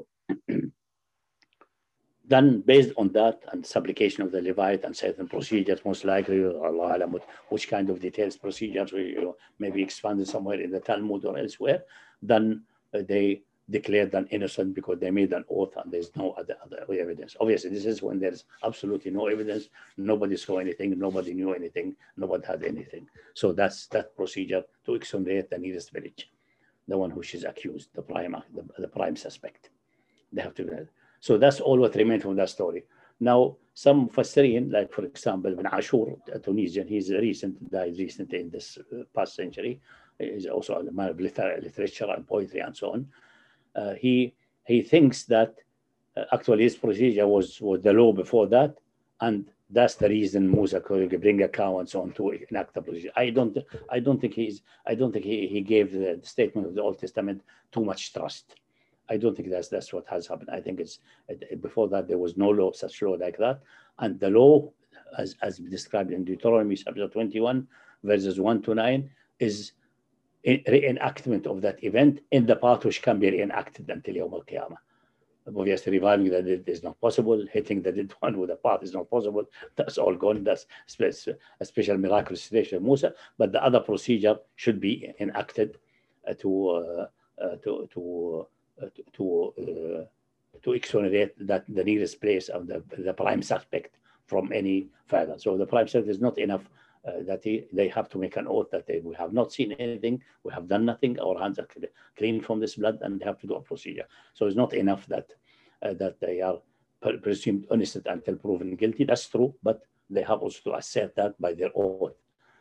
[SPEAKER 1] then, based on that and supplication of the Levite and certain procedures, most likely, Allah Alam, which kind of details procedures, you know, maybe expanded somewhere in the Talmud or elsewhere, then uh, they declared them innocent because they made an oath and there's no other, other evidence. Obviously, this is when there's absolutely no evidence, nobody saw anything, nobody knew anything, nobody had anything. So that's that procedure to exonerate the nearest village, the one who is accused, the prime, the, the prime suspect. They have to do that. So that's all what remained from that story. Now, some Mufassirin, like for example, Ibn Ashur, a Tunisian, he's recent, died recently in this past century. He's also a man of literature and poetry and so on. Uh, he he thinks that uh, actually his procedure was, was the law before that, and that's the reason Musa could bring a cow and so on to enact the procedure. I don't I don't think he's I don't think he, he gave the statement of the Old Testament too much trust. I don't think that's that's what has happened. I think it's it, before that there was no law, such law like that, and the law, as as described in Deuteronomy chapter twenty-one, verses one to nine, is reenactment of that event in the part which can be reenacted until Yawm al-Qiyamah. Obviously, reviving the dead is not possible. Hitting the dead one with a path is not possible. That's all gone. That's a special miraculous situation of Musa. But the other procedure should be enacted uh, to uh, uh, to to uh, to uh, to exonerate that the nearest place of the the prime suspect from any further. So the prime suspect is not enough. Uh, that he, they have to make an oath that they, we have not seen anything, we have done nothing, our hands are clean from this blood, and they have to do a procedure. So it's not enough that uh, that they are presumed innocent until proven guilty. That's true, but they have also to assert that by their oath,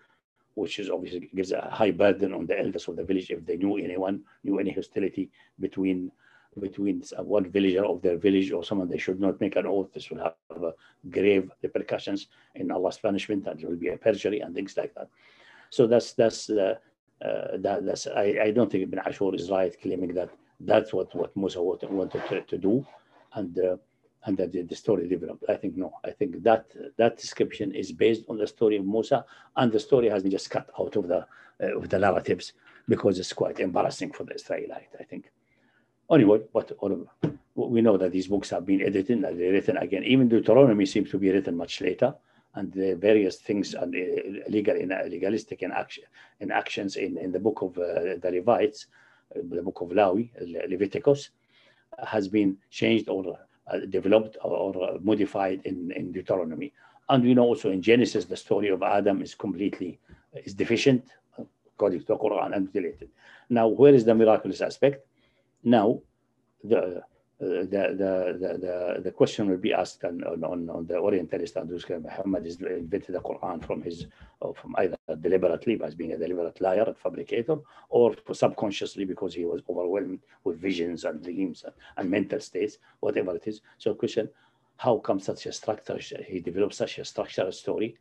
[SPEAKER 1] which is obviously gives a high burden on the elders of the village if they knew anyone, knew any hostility between between one villager of their village or someone. They should not make an oath. This will have uh, grave repercussions in Allah's punishment, and there will be a perjury and things like that. So that's that's uh, uh, that, that's I, I don't think Ibn Ashur is right claiming that that's what what Musa wanted to, to do, and uh, and that the, the story developed. I think no. I think that that description is based on the story of Musa, and the story has been just cut out of the uh, of the narratives because it's quite embarrassing for the Israelite, I think. Anyway, but we know that these books have been edited and they're written again. Even Deuteronomy seems to be written much later, and the various things and legal in legalistic in action in actions in, in the book of uh, the Levites, uh, the book of Lawi, Leviticus, uh, has been changed or uh, developed or, or modified in, in Deuteronomy. And we know also in Genesis the story of Adam is completely is deficient according to the Quran and deleted. Now, where is the miraculous aspect? Now, the, uh, the, the, the, the, the question will be asked on, on, on the Orientalist and those kind of Muhammad is invented the Quran from his, uh, from either deliberately as being a deliberate liar, a fabricator, or subconsciously because he was overwhelmed with visions and dreams and, and mental states, whatever it is. So, question: how come such a structure? He developed such a structural story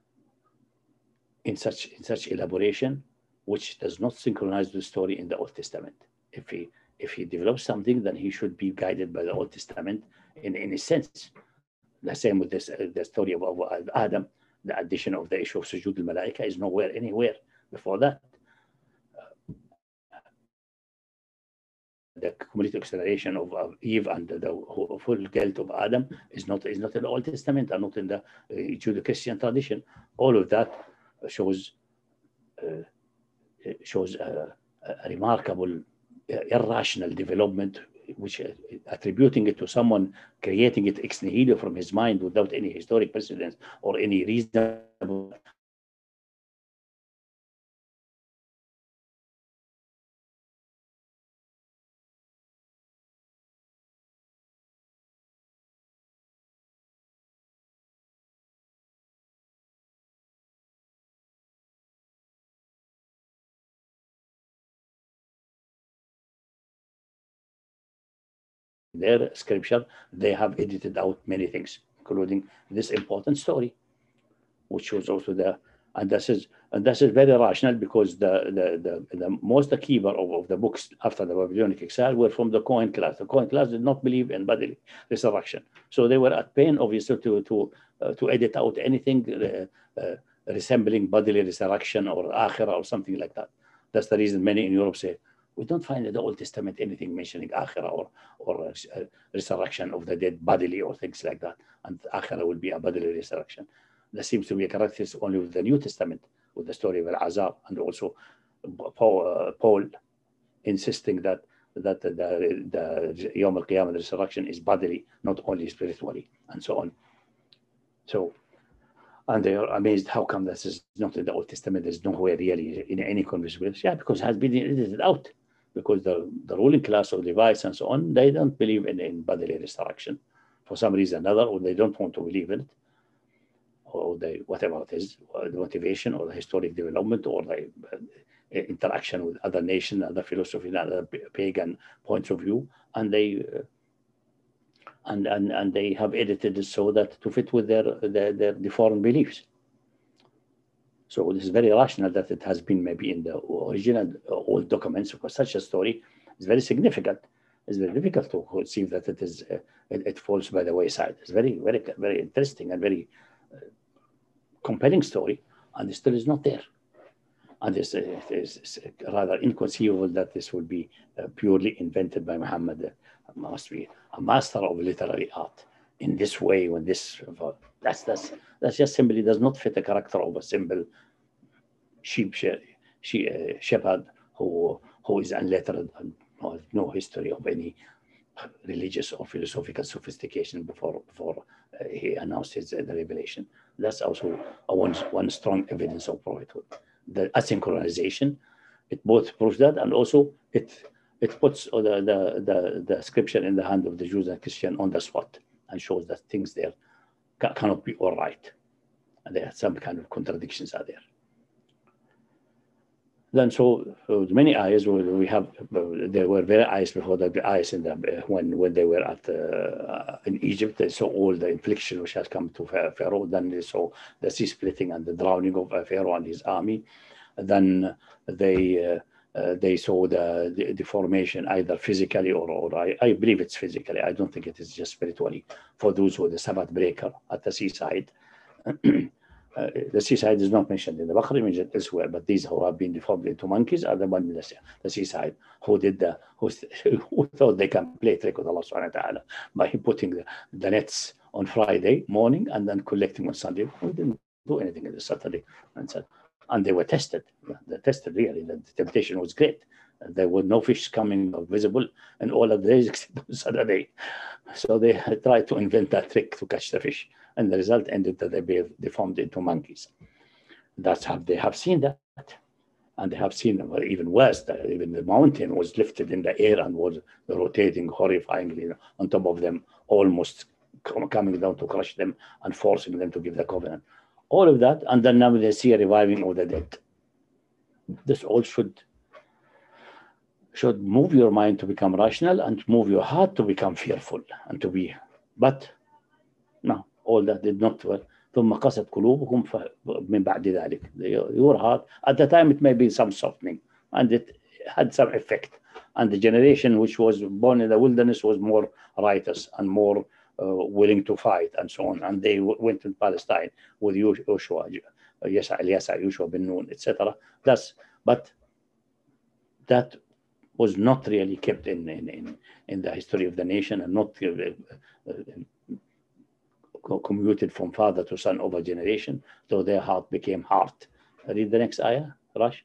[SPEAKER 1] in such in such elaboration, which does not synchronize the story in the Old Testament. If he if he develops something, then he should be guided by the Old Testament in in a sense. The same with this uh, the story of, of Adam. The addition of the issue of Sujud al-Malaika is nowhere anywhere before that. Uh, the complete acceleration of, of Eve and the, the full guilt of Adam is not is not in the Old Testament and not in the uh, Judeo-Christian tradition. All of that shows uh, shows uh, a remarkable irrational development, which uh, attributing it to someone creating it ex nihilo from his mind without any historic precedence or any reasonable. Their scripture, they have edited out many things, including this important story, which was also the, and this is and this is very rational because the the the, the most keeper of, of the books after the Babylonic exile were from the Cohen class. The Cohen class did not believe in bodily resurrection, so they were at pain, obviously, to to uh, to edit out anything uh, uh, resembling bodily resurrection or akhirah or something like that. That's the reason many in Europe say, we don't find in the Old Testament anything mentioning akhirah or, or uh, resurrection of the dead bodily or things like that. And akhirah will be a bodily resurrection. There seems to be a characteristic only with the New Testament, with the story of Al-Azab, and also Paul, uh, Paul insisting that that the, the Yom Al-Qiyamah, the resurrection, is bodily, not only spiritually, and so on. So, and they are amazed how come this is not in the Old Testament. There's nowhere really in any conversation. Yeah, because it has been edited out. Because the, the ruling class of Levites and so on, they don't believe in, in bodily resurrection for some reason or another, or they don't want to believe in it, or they, whatever it is, or the motivation or the historic development or the uh, interaction with other nations, other philosophy, other pagan points of view, and they uh, and, and and they have edited it so that to fit with their their, their deformed beliefs. So this is very rational that it has been maybe in the original uh, old documents, because such a story is very significant. It's very difficult to see that it is uh, it, it falls by the wayside. It's very very very interesting and very uh, compelling story, and it still is not there. And it's, uh, it is rather inconceivable that this would be uh, purely invented by Muhammad. Uh, must be a master of literary art in this way. When this uh, that's that's that just simply does not fit the character of a simple sheep she, uh, shepherd who who is unlettered and has no history of any religious or philosophical sophistication before before uh, he announced his uh, the revelation. That's also a one one strong evidence of prophethood. The asynchronization, it both proves that, and also it it puts the the the, the scripture in the hand of the Jews and Christian on the spot and shows that things there ca cannot be all right, and there are some kind of contradictions are there. then so uh, many ayahs we we have uh, there were very ayahs before that the ayahs in the uh, when when they were at uh, in Egypt they saw all the infliction which has come to Pha- Pharaoh. Then they saw the sea splitting and the drowning of uh, Pharaoh and his army. Then they uh, uh, they saw the, the deformation either physically or, or I, I believe it's physically. I don't think it is just spiritually. For those who are the Sabbath breaker at the seaside, uh, the seaside is not mentioned in the Baqarah, mentioned elsewhere. But these who have been deformed into monkeys are the ones in the, the seaside who did the who, who thought they can play trick with Allah Subhanahu wa Taala by putting the, the nets on Friday morning and then collecting on Sunday. We didn't do anything on the Saturday and said. And they were tested. They tested really. The temptation was great. There were no fish coming or visible in all of the days except on Saturday. So they tried to invent that trick to catch the fish. And the result ended that they deformed into monkeys. That's how they have seen that. And they have seen even worse, that even the mountain was lifted in the air and was rotating horrifyingly on top of them, almost coming down to crush them and forcing them to give the covenant. All of that, and then now they see a reviving of the dead. This all should should move your mind to become rational and move your heart to become fearful and to be. But no, all that did not work. ثم قست قلوبكم من بعد ذلك. Your heart, at the time it may be some softening, and it had some effect. And the generation which was born in the wilderness was more righteous and more uh, willing to fight and so on. And they went to Palestine with Joshua, Yasa, Joshua bin Nun, et cetera. That's but that was not really kept in in, in, in the history of the nation and not uh, uh, commuted from father to son over generation, so their heart became hard. Read the next ayah, Rash.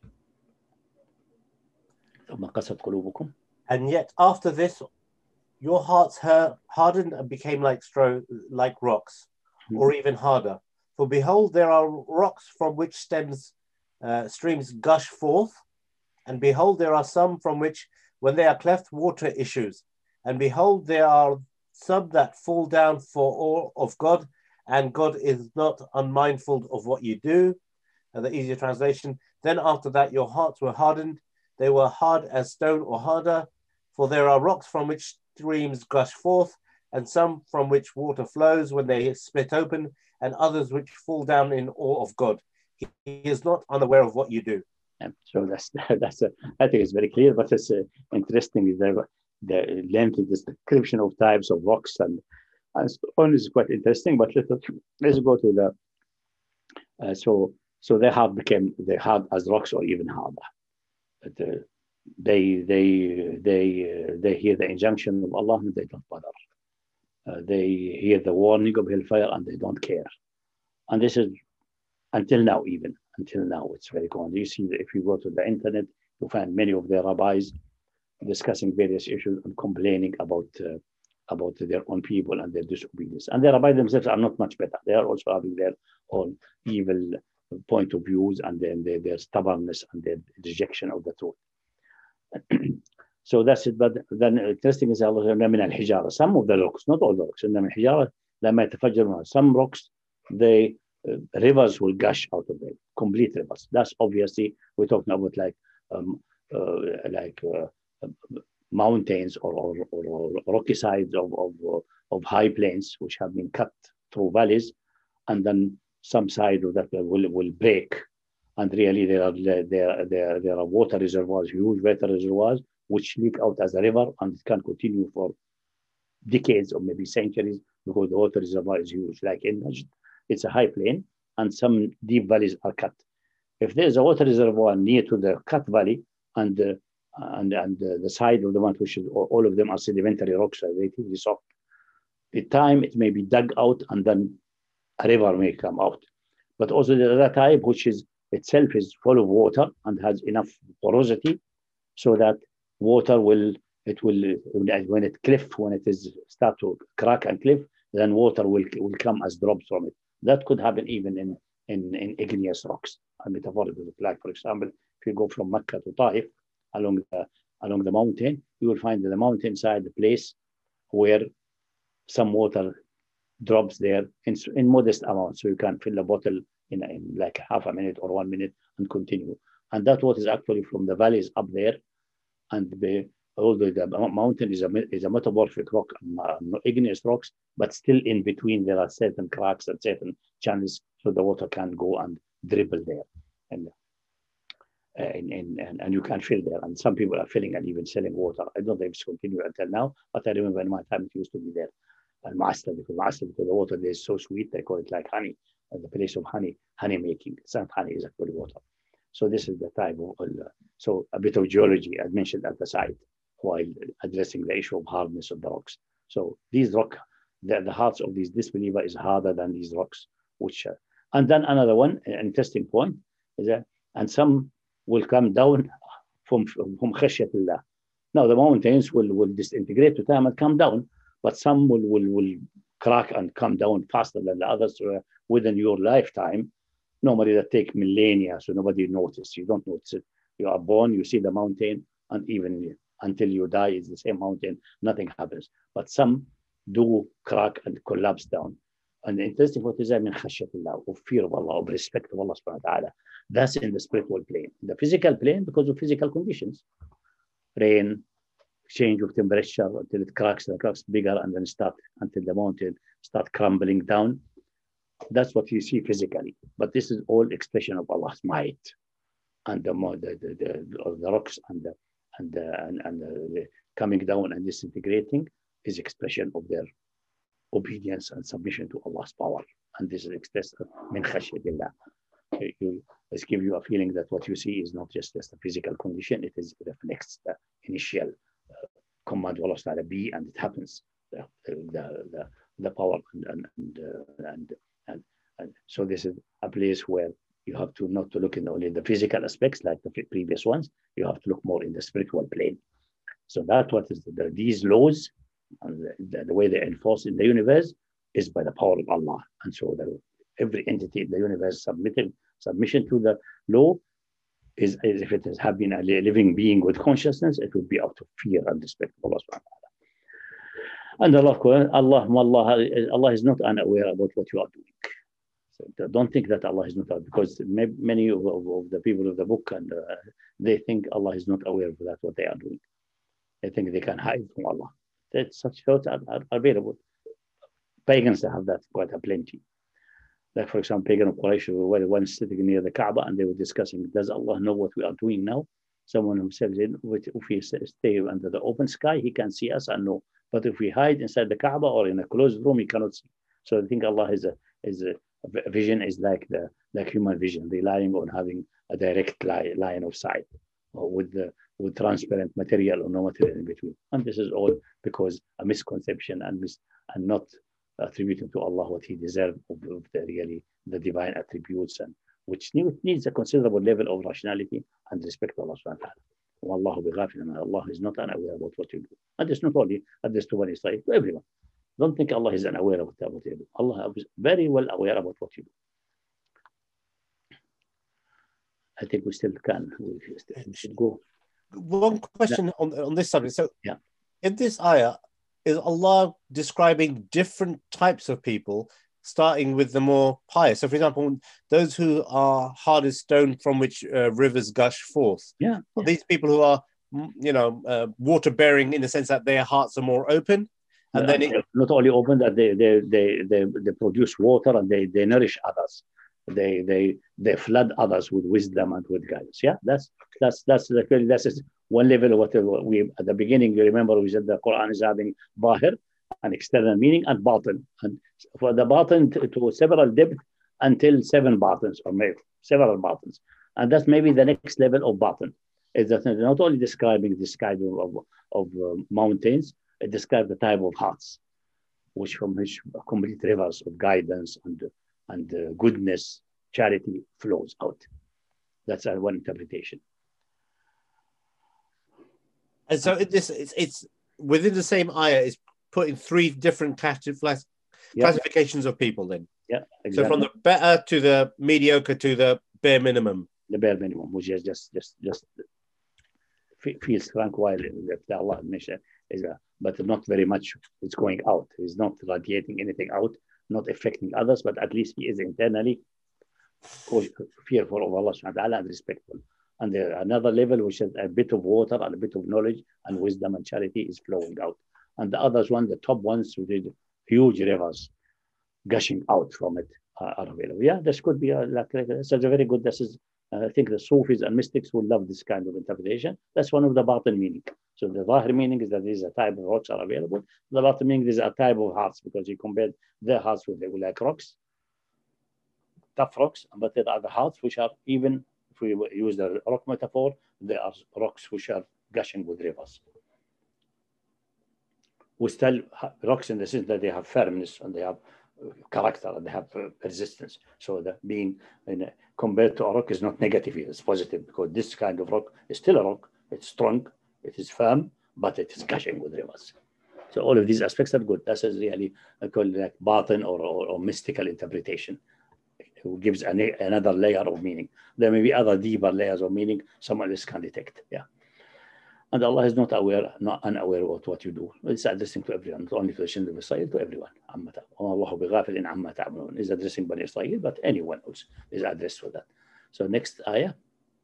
[SPEAKER 2] And yet after this, your hearts hardened and became like stro- like rocks, mm-hmm. or even harder. For behold, there are rocks from which stems uh, streams gush forth, and behold, there are some from which, when they are cleft, water issues. And behold, there are some that fall down for awe of God, and God is not unmindful of what you do. Uh, the easier translation. Then after that, your hearts were hardened. They were hard as stone or harder. For there are rocks from which streams gush forth, and some from which water flows when they split open, and others which fall down in awe of God. He, he is not unaware of what you do.
[SPEAKER 1] Yeah, so that's that's a, I think it's very clear, but it's uh, interesting is the, the lengthy description of types of rocks and, and so on is quite interesting. But let's let's go to the uh, so so they have become they hard as rocks or even harder. But, uh, they they they uh, they hear the injunction of Allah and they don't bother. Uh, they hear the warning of hellfire and they don't care. And this is until now, even until now, it's very common. You see, if you go to the internet, you find many of the rabbis discussing various issues and complaining about uh, about their own people and their disobedience. And the rabbis themselves are not much better. They are also having their own evil point of views and then their, their stubbornness and their rejection of the truth. So that's it. But then interesting is Allah من الحجارة. Some of the rocks, not all the rocks. إن من الحجارة لما يتفجر منها. Some rocks, they uh, rivers will gush out of them, complete rivers. That's obviously we're talking about like um, uh, like uh, mountains or, or, or, or rocky sides of, of of high plains which have been cut through valleys, and then some side of that will will break. And really, there are there there there are water reservoirs, huge water reservoirs, which leak out as a river, and it can continue for decades or maybe centuries because the water reservoir is huge. Like in Najd, it's a high plain, and some deep valleys are cut. If there is a water reservoir near to the cut valley, and uh, and and uh, the side of the one, which is all of them are sedimentary rocks, are relatively soft. With time, it may be dug out, and then a river may come out. But also the other type, which is itself is full of water and has enough porosity so that water will, it will, when it cliff, when it is start to crack and cliff, then water will, will come as drops from it. That could happen even in, in, in igneous rocks. A metaphorical, like for example, if you go from Mecca to Taif, along the, along the mountain, you will find the mountainside, the place where some water drops there in, in modest amounts, so you can fill a bottle in, in like half a minute or one minute and continue. And that water is actually from the valleys up there. And the, although the mountain is a, is a metamorphic rock, uh, igneous rocks, but still in between there are certain cracks and certain channels, so the water can go and dribble there. And Uh, in, in, and, and you can fill there. And some people are filling and even selling water. I don't know if it's continued until now, but I remember in my time it used to be there. And Master, because Master, because the water there is so sweet, they call it like honey, and the place of honey, honey making. It's not honey, is actually water. So this is the type of, uh, so a bit of geology I mentioned at the side while addressing the issue of hardness of the rocks. So these rock, the, the hearts of these disbelievers is harder than these rocks, which, uh, and then another one, an interesting point is that, and some will come down from from khashyatullah. Now the mountains will, will disintegrate to time and come down, but some will, will, will crack and come down faster than the others uh, within your lifetime. Normally that take millennia, so nobody notices. You don't notice it. You are born, you see the mountain, and even until you die, it's the same mountain, nothing happens. But some do crack and collapse down. And the interesting what is that min khashyatullah, of fear of Allah, of respect of Allah subhanahu wa ta'ala. That's in the spiritual plane. In the physical plane, because of physical conditions. Rain, change of temperature until it cracks, the cracks bigger, and then start until the mountain start crumbling down. That's what you see physically. But this is all expression of Allah's might. And the the, the, the, the rocks and the and the, and, and the, the coming down and disintegrating is expression of their obedience and submission to Allah's power. And this is expressed min khashyatillah. It's give you a feeling that what you see is not just, just a physical condition, it is it reflects the initial uh, command of Allah Ta'ala be, and it happens. The the the, the power and and and, uh, and and and so this is a place where you have to not to look in only the physical aspects like the previous ones, you have to look more in the spiritual plane. So that's what is the, the, these laws and the, the, the way they enforce in the universe is by the power of Allah. And so the, every entity in the universe submitted submission to the law is, is if it has have been a living being with consciousness, it would be out of fear and respect of Allah subhanahu wa ta'ala. And Allah, Allah, Allah, Allah is not unaware about what you are doing. So don't think that Allah is not aware, because many of, of, of the people of the book and uh, they think Allah is not aware of that what they are doing. They think they can hide from Allah. That such thoughts are, are available. Pagans have that quite a plenty. Like for example, pagan of Quraysh were once sitting near the Kaaba and they were discussing, does Allah know what we are doing now? Someone himself said, if we stay under the open sky, he can see us and know. But if we hide inside the Kaaba or in a closed room, he cannot see. So I think Allah is a is a, a vision is like the like human vision, relying on having a direct line, line of sight, or with the with transparent material or no material in between. And this is all because a misconception and mis and not attributing to Allah what He deserves of, of the really the divine attributes, and which needs a considerable level of rationality and respect to Allah subhanahu wa ta'ala. Wallahu bighafilin, Allah is not unaware about what you do. And it's not only addressed to Bani Israel, to everyone. Don't think Allah is unaware of what you do. Allah is very well aware about what you do. I think we still can. We should go.
[SPEAKER 2] One question on, on this subject. So,
[SPEAKER 1] yeah.
[SPEAKER 2] In this ayah, is Allah describing different types of people, starting with the more pious? So, for example, those who are hard as stone from which uh, rivers gush forth.
[SPEAKER 1] Yeah. yeah.
[SPEAKER 2] These people who are, you know, uh, water-bearing in the sense that their hearts are more open. And
[SPEAKER 1] yeah,
[SPEAKER 2] then it,
[SPEAKER 1] not only open, that they they they they, they produce water and they, they nourish others. They they they flood others with wisdom and with guidance. Yeah, that's that's that's the that's is one level of what we at the beginning. You remember we said the Quran is having bahir, an external meaning, and batin, and for the batin to, to several depth until seven batins or maybe several batins, and that's maybe the next level of batin. Is that not only describing this kind of of, of uh, mountains, it describes the type of hearts, which from which complete rivers of guidance and and uh, goodness, charity flows out. That's uh, one interpretation.
[SPEAKER 2] And so it, this it's, it's within the same ayah is put in three different class,
[SPEAKER 1] yeah.
[SPEAKER 2] classifications of people. Then,
[SPEAKER 1] yeah, exactly.
[SPEAKER 2] So from the better to the mediocre to the bare minimum.
[SPEAKER 1] The bare minimum, which is just just just feels tranquil that Allah mentioned is a, but not very much. It's going out. It's not radiating anything out, not affecting others, but at least he is internally fearful of Allah subhanahu wa ta'ala and respectful. And there another level which is a bit of water and a bit of knowledge and wisdom and charity is flowing out. And the others one, the top ones, with huge rivers gushing out from it uh, are available. Yeah, this could be a, like, like this is a very good. This is uh, I think the Sufis and mystics will love this kind of interpretation. That's one of the batin meaning. So the zahir meaning is that there is a type of rocks are available. The batin meaning is a type of hearts, because you compared their hearts with, with like rocks, tough rocks, but there are the hearts which are, even if we use the rock metaphor, there are rocks which are gushing with rivers. We still have rocks in the sense that they have firmness and they have character and they have uh, resistance. So the being in a, compared to a rock is not negative, it's positive, because this kind of rock is still a rock. It's strong, it is firm, but it is gushing with rivers. So all of these aspects are good. That is really I call it like batin or, or, or mystical interpretation. It gives an, another layer of meaning. There may be other deeper layers of meaning someone else can detect. Yeah. And Allah is not aware, not unaware of what you do. It's addressing to everyone, not only to the children of Israel, to everyone. Is addressing Bani Israel, but anyone else is addressed with that. So next ayah.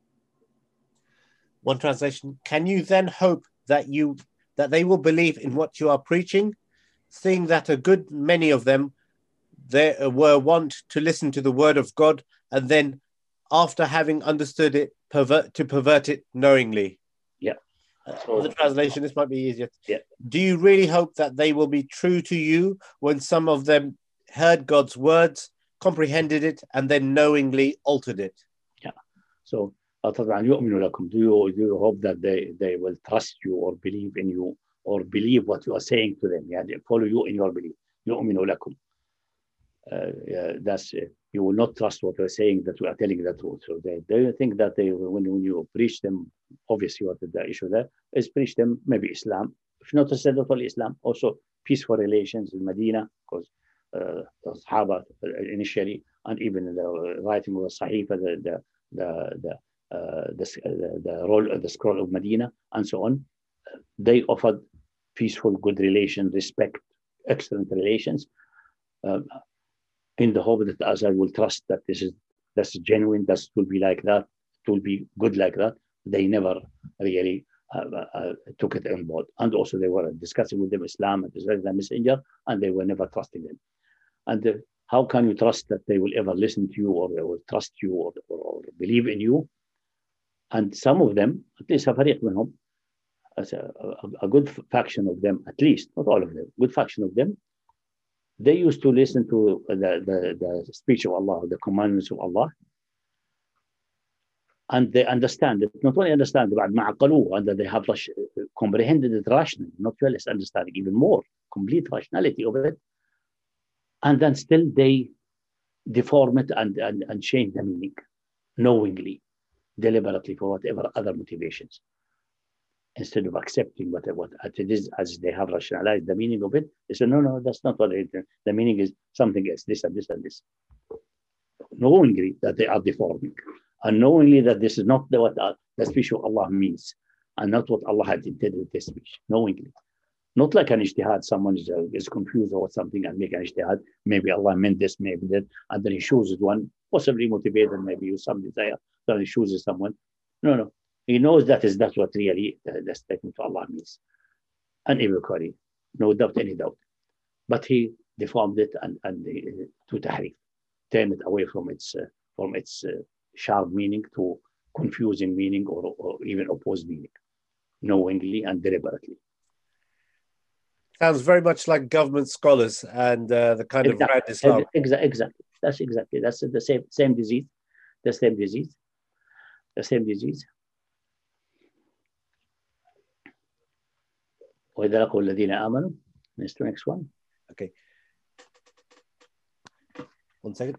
[SPEAKER 2] One translation: can you then hope that you that they will believe in what you are preaching, seeing that a good many of them they were wont to listen to the word of God, and then after having understood it, pervert to pervert it knowingly?
[SPEAKER 1] Yeah.
[SPEAKER 2] So, the translation, this might be easier.
[SPEAKER 1] Yeah.
[SPEAKER 2] Do you really hope that they will be true to you when some of them heard God's words, comprehended it, and then knowingly altered it?
[SPEAKER 1] Yeah. So, do you, do you hope that they, they will trust you or believe in you or believe what you are saying to them? Yeah, they follow you in your belief. Uh, yeah, that's uh, you will not trust what we're saying, that we are telling the truth. So they, they think that they when, when you preach them, obviously what the issue there is, preach them maybe Islam, if not not only Islam, also peaceful relations in Medina, because uh, the Sahaba initially, and even the writing of the Sahifa, the the the the, uh, the, the role of the scroll of Medina, and so on, they offered peaceful, good relations, respect, excellent relations. Um, in the hope that as I will trust that this is that's genuine, that will be like that, it will be good like that. They never really uh, uh, took it on board. And also they were discussing with them Islam and Israel, the messenger, and they were never trusting them. And uh, how can you trust that they will ever listen to you, or they will trust you, or, or, or believe in you? And some of them, at least a فريق منهم, as a, a, a good faction of them, at least, not all of them, good faction of them, they used to listen to the, the, the speech of Allah, the commandments of Allah, and they understand it. Not only understand, but and that they have comprehended it rationally, not just understanding, even more, complete rationality of it. And then still they deform it and, and, and change the meaning, knowingly, deliberately, for whatever other motivations. Instead of accepting what, what it is as they have rationalized the meaning of it, they say, no, no, that's not what it is. The meaning is something else, this and this and this. Knowingly that they are deforming, and knowingly that this is not the, what uh, the speech of Allah means, and not what Allah had intended with this speech, knowingly. Not like an ijtihad, someone is, uh, is confused about something and make an ijtihad, maybe Allah meant this, maybe that, and then he chooses one, possibly motivated, maybe with some desire, then he chooses someone. No, no. He knows that is that's what really uh, the statement of Allah means, unequivocally, no doubt, any doubt. But he deformed it and, and uh, to tahrif, turned it away from its uh, from its uh, sharp meaning to confusing meaning, or, or even opposed meaning, knowingly and deliberately.
[SPEAKER 2] Sounds very much like government scholars and uh, the kind exactly. of rad Islam.
[SPEAKER 1] Exactly, exactly. That's exactly that's the same same disease, the same disease, the same disease. وإذا لقوا الذين آمنوا. Next to next one.
[SPEAKER 2] Okay. One second.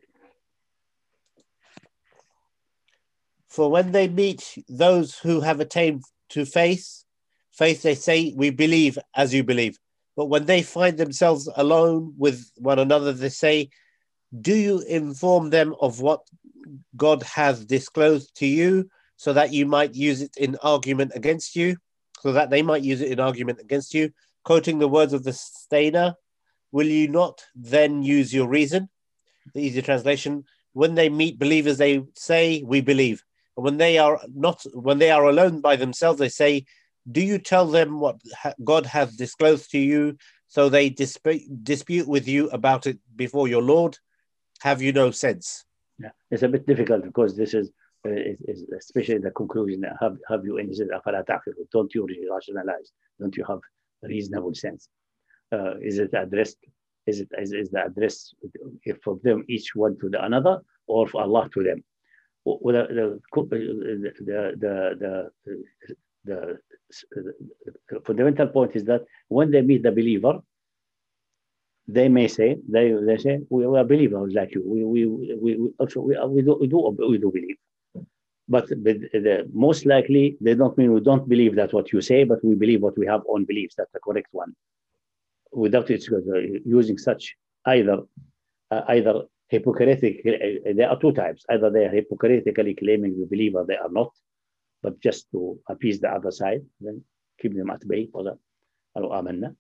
[SPEAKER 2] For when they meet those who have attained to faith, faith they say, we believe as you believe. But when they find themselves alone with one another, they say, do you inform them of what God has disclosed to you, so that you might use it in argument against you? So that they might use it in argument against you, quoting the words of the Sustainer, will you not then use your reason? The easy translation, when they meet believers, they say, we believe. And when they are not, when they are alone by themselves, they say, do you tell them what God has disclosed to you? So they dispute, dispute with you about it before your Lord. Have you no sense?
[SPEAKER 1] Yeah, it's a bit difficult because this is, uh, is, is especially the conclusion. Have have you any sense? Don't you rationalize? Don't you have reasonable sense? Uh, is it addressed? Is it is, is the address for them each one to the another, or for Allah to them? Well, the, the, the, the, the, the fundamental point is that when they meet the believer, they may say, they, they say, we are believers like you. We, we, we, we, also, we, we, do, we, do, we do believe. But, but the, most likely, they don't mean we don't believe that what you say, but we believe what we have own beliefs. That's the correct one. Without it, using such either, uh, either hypocritical, there are two types. Either they are hypocritically claiming the believer, they are not, but just to appease the other side, then keep them at bay for the amanna.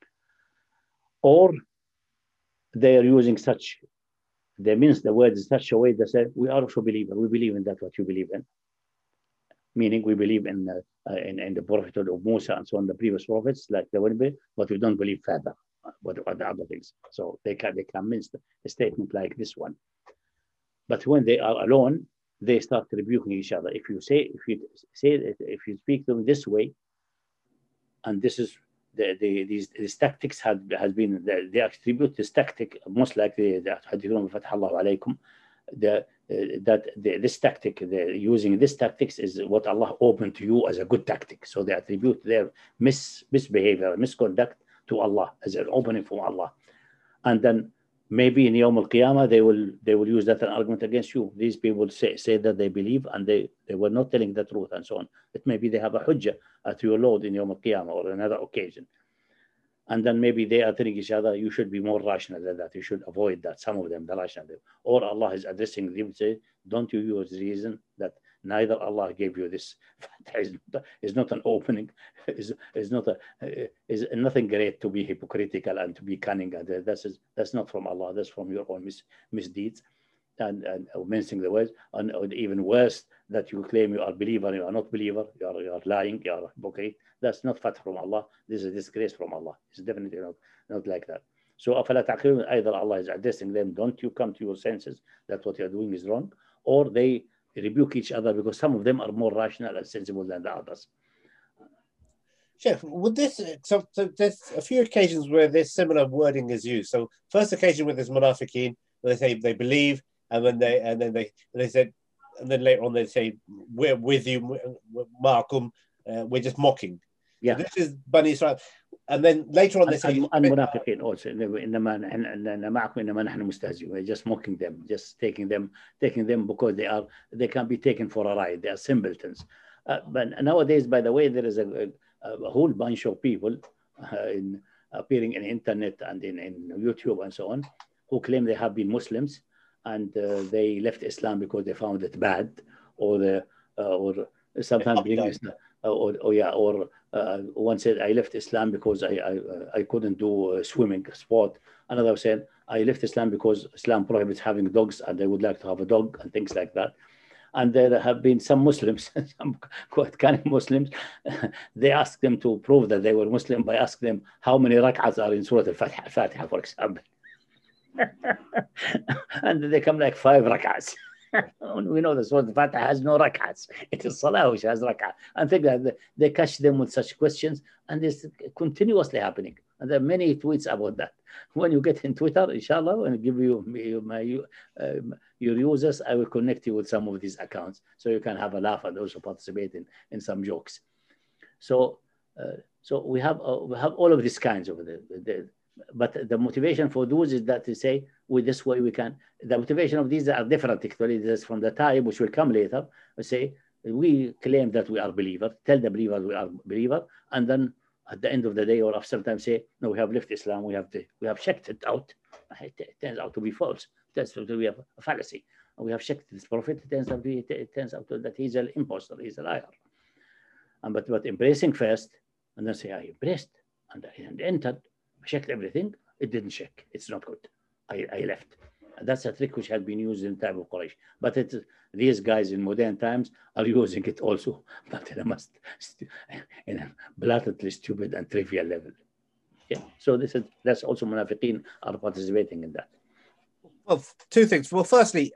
[SPEAKER 1] Or they are using such, they means the word in such a way that say, we are also believers, we believe in that what you believe in. Meaning we believe in, uh, in, in the prophethood of Musa and so on, the previous prophets, like the one, but we don't believe further. What are the other things? So they can they can mince a statement like this one. But when they are alone, they start rebuking each other. If you say, if you say, if you speak to them this way, and this is the, the these, these tactics had has been the, they attribute this tactic most likely that the uh, that the, this tactic, the, using this tactics is what Allah opened to you as a good tactic. So they attribute their mis misbehavior, misconduct to Allah as an opening from Allah, and then maybe in Yawm al-Qiyamah they will they will use that as an argument against you. These people say say that they believe and they, they were not telling the truth and so on. It maybe they have a hujjah at your Lord in Yawm al-Qiyamah or another occasion, and then maybe they are telling each other you should be more rational than that. You should avoid that. Some of them, the rational, or Allah is addressing them, say, don't you use reason that neither Allah gave you this. Is not an opening. Is is not a is nothing great to be hypocritical and to be cunning. That's that's not from Allah. That's from your own mis, misdeeds and and mincing the words. And, and even worse, that you claim you are believer, you are not believer. You are you are lying. You are hypocrite. That's not fath from Allah. This is a disgrace from Allah. It's definitely not not like that. So either Allah is addressing them, don't you come to your senses that what you're doing is wrong, or they rebuke each other because some of them are more rational and sensible than the others.
[SPEAKER 2] Chef, would this, so, so there's a few occasions where this similar wording is used. So first occasion with this munafiqeen, they say they believe, and then they and then they they said, and then later on they say we're with you, Markum, uh, we're just mocking.
[SPEAKER 1] Yeah,
[SPEAKER 2] so this is Bani Israel. And then later on they say
[SPEAKER 1] المنافقين also إنما إنما معكم إنما نحن مستهزئون. We're just mocking them, just taking them, taking them because they are they can be taken for a ride. They are simpletons. Uh, but nowadays, by the way, there is a, a, a whole bunch of people uh, in, appearing in internet and in, in YouTube and so on who claim they have been Muslims and uh, they left Islam because they found it bad, or the uh, or sometimes being Islam. Or, or yeah, or uh, one said I left Islam because I I, I couldn't do uh, swimming sport. Another said I left Islam because Islam prohibits having dogs and they would like to have a dog and things like that. And there have been some Muslims, some quite kind of Muslims, they asked them to prove that they were Muslim by asking them how many rak'ahs are in Surah Al-Fatiha, for example. And they come like five rak'ahs. We know the Surah Al-Fatiha has no rak'ahs. It is Salah which has rak'ah. And think that they catch them with such questions, and it's continuously happening. And there are many tweets about that. When you get in Twitter, inshallah, and give you my, uh, your users, I will connect you with some of these accounts so you can have a laugh and also participate in, in some jokes. So, uh, so we have uh, we have all of these kinds of the, the but the motivation for those is that to say, with this way we can, the motivation of these are different actually. This is from the time which will come later. We say, we claim that we are believers, tell the believers we are believer, and then at the end of the day or after time say, no, we have left Islam, we have to, we have checked it out. It turns out to be false. It turns out to be a fallacy. We have checked this prophet, it turns out, to be, it turns out that he's an impostor, he's a liar. And but, but embracing first, and then say, I embraced, and I and entered, checked everything, it didn't check, it's not good. I, I left. That's a trick which had been used in the time of Quraysh. But it, these guys in modern times are using it also, but in a most, in a blatantly stupid and trivial level. Yeah. So this is that's also munafiqeen are participating in that.
[SPEAKER 2] Well, two things. Well, firstly,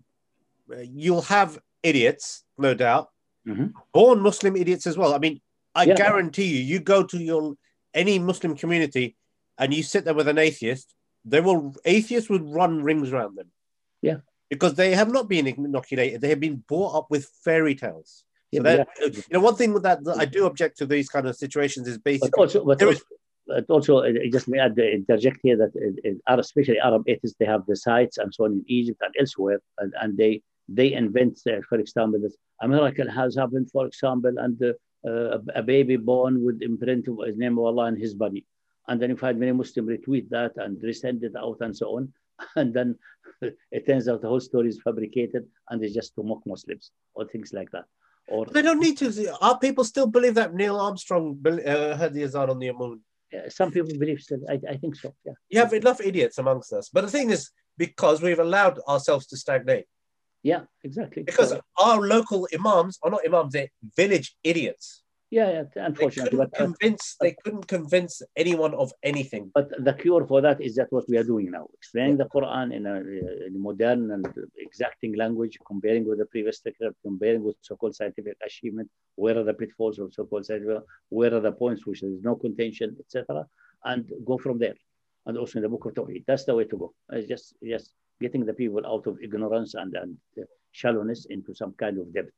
[SPEAKER 2] you'll have idiots, no doubt,
[SPEAKER 1] mm-hmm.
[SPEAKER 2] born Muslim idiots as well. I mean, I
[SPEAKER 1] yeah.
[SPEAKER 2] guarantee you, you go to your any Muslim community and you sit there with an atheist, they will atheists would run rings around them.
[SPEAKER 1] Yeah.
[SPEAKER 2] Because they have not been inoculated. They have been brought up with fairy tales. So
[SPEAKER 1] yeah,
[SPEAKER 2] that yeah. you know, one thing with that, that I do object to these kind of situations is basically
[SPEAKER 1] but also, but
[SPEAKER 2] there
[SPEAKER 1] also,
[SPEAKER 2] is,
[SPEAKER 1] but also I just may add, interject here that in, in, especially Arab atheists, they have the sites and so on in Egypt and elsewhere, and, and they they invent, uh, for example, that a miracle has happened, for example, and uh, uh, a baby born with imprint of the name of Allah in his body. And then you find many Muslims retweet that and resend it out and so on. And then it turns out the whole story is fabricated and it's just to mock Muslims or things like that. Or
[SPEAKER 2] they don't need to. Our people still believe that Neil Armstrong uh, had the azan on the moon.
[SPEAKER 1] Yeah, some people believe still. I, I think so. Yeah.
[SPEAKER 2] You have enough idiots amongst us. But the thing is, because we've allowed ourselves to stagnate.
[SPEAKER 1] Yeah, exactly.
[SPEAKER 2] Because
[SPEAKER 1] so,
[SPEAKER 2] our local imams are not imams; they're village idiots.
[SPEAKER 1] Yeah, yeah. Unfortunately,
[SPEAKER 2] they couldn't
[SPEAKER 1] but,
[SPEAKER 2] convince
[SPEAKER 1] but,
[SPEAKER 2] they couldn't convince anyone of anything.
[SPEAKER 1] But the cure for that is that what we are doing now, explaining the Quran in a, in a modern and exacting language, comparing with the previous literature, comparing with so-called scientific achievement. Where are the pitfalls of so-called scientific? Where are the points which there is no contention, et cetera, and go from there. And also in the Book of Tawheed, that's the way to go. It's just just getting the people out of ignorance and and shallowness into some kind of depth.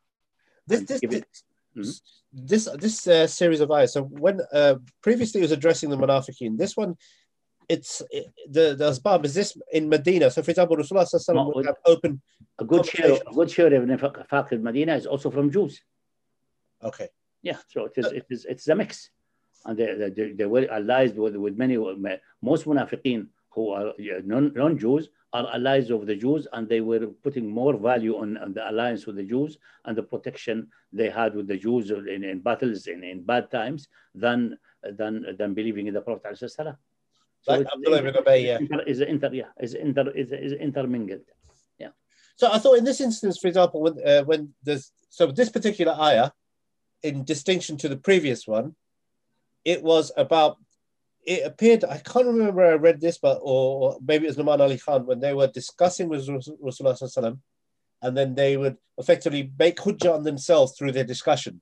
[SPEAKER 2] This this. this
[SPEAKER 1] Mm-hmm.
[SPEAKER 2] This this uh, series of ayahs. So when uh, previously it was addressing the munafiqeen, this one, it's it, the the asbab is this in Medina. So for example, Rasulullah sallallahu alaihi wasallam would have open
[SPEAKER 1] a good share. A good share of nifaq in Medina is also from Jews.
[SPEAKER 2] Okay.
[SPEAKER 1] Yeah. So it is. It is. It's a mix, and they they, they were allied with with many most munafiqeen who are non non Jews are allies of the Jews, and they were putting more value on, on the alliance with the Jews and the protection they had with the Jews in, in battles in, in bad times than than than believing in the Prophet ﷺ. So
[SPEAKER 2] like
[SPEAKER 1] it is inter yeah is inter is, is intermingled. Yeah.
[SPEAKER 2] So I thought in this instance, for example, when uh, when there's so this particular ayah, in distinction to the previous one, it was about. It appeared, I can't remember where I read this, but or, or maybe it was Numan Ali Khan, when they were discussing with Rasulullah, and then they would effectively make hujjah on themselves through their discussion.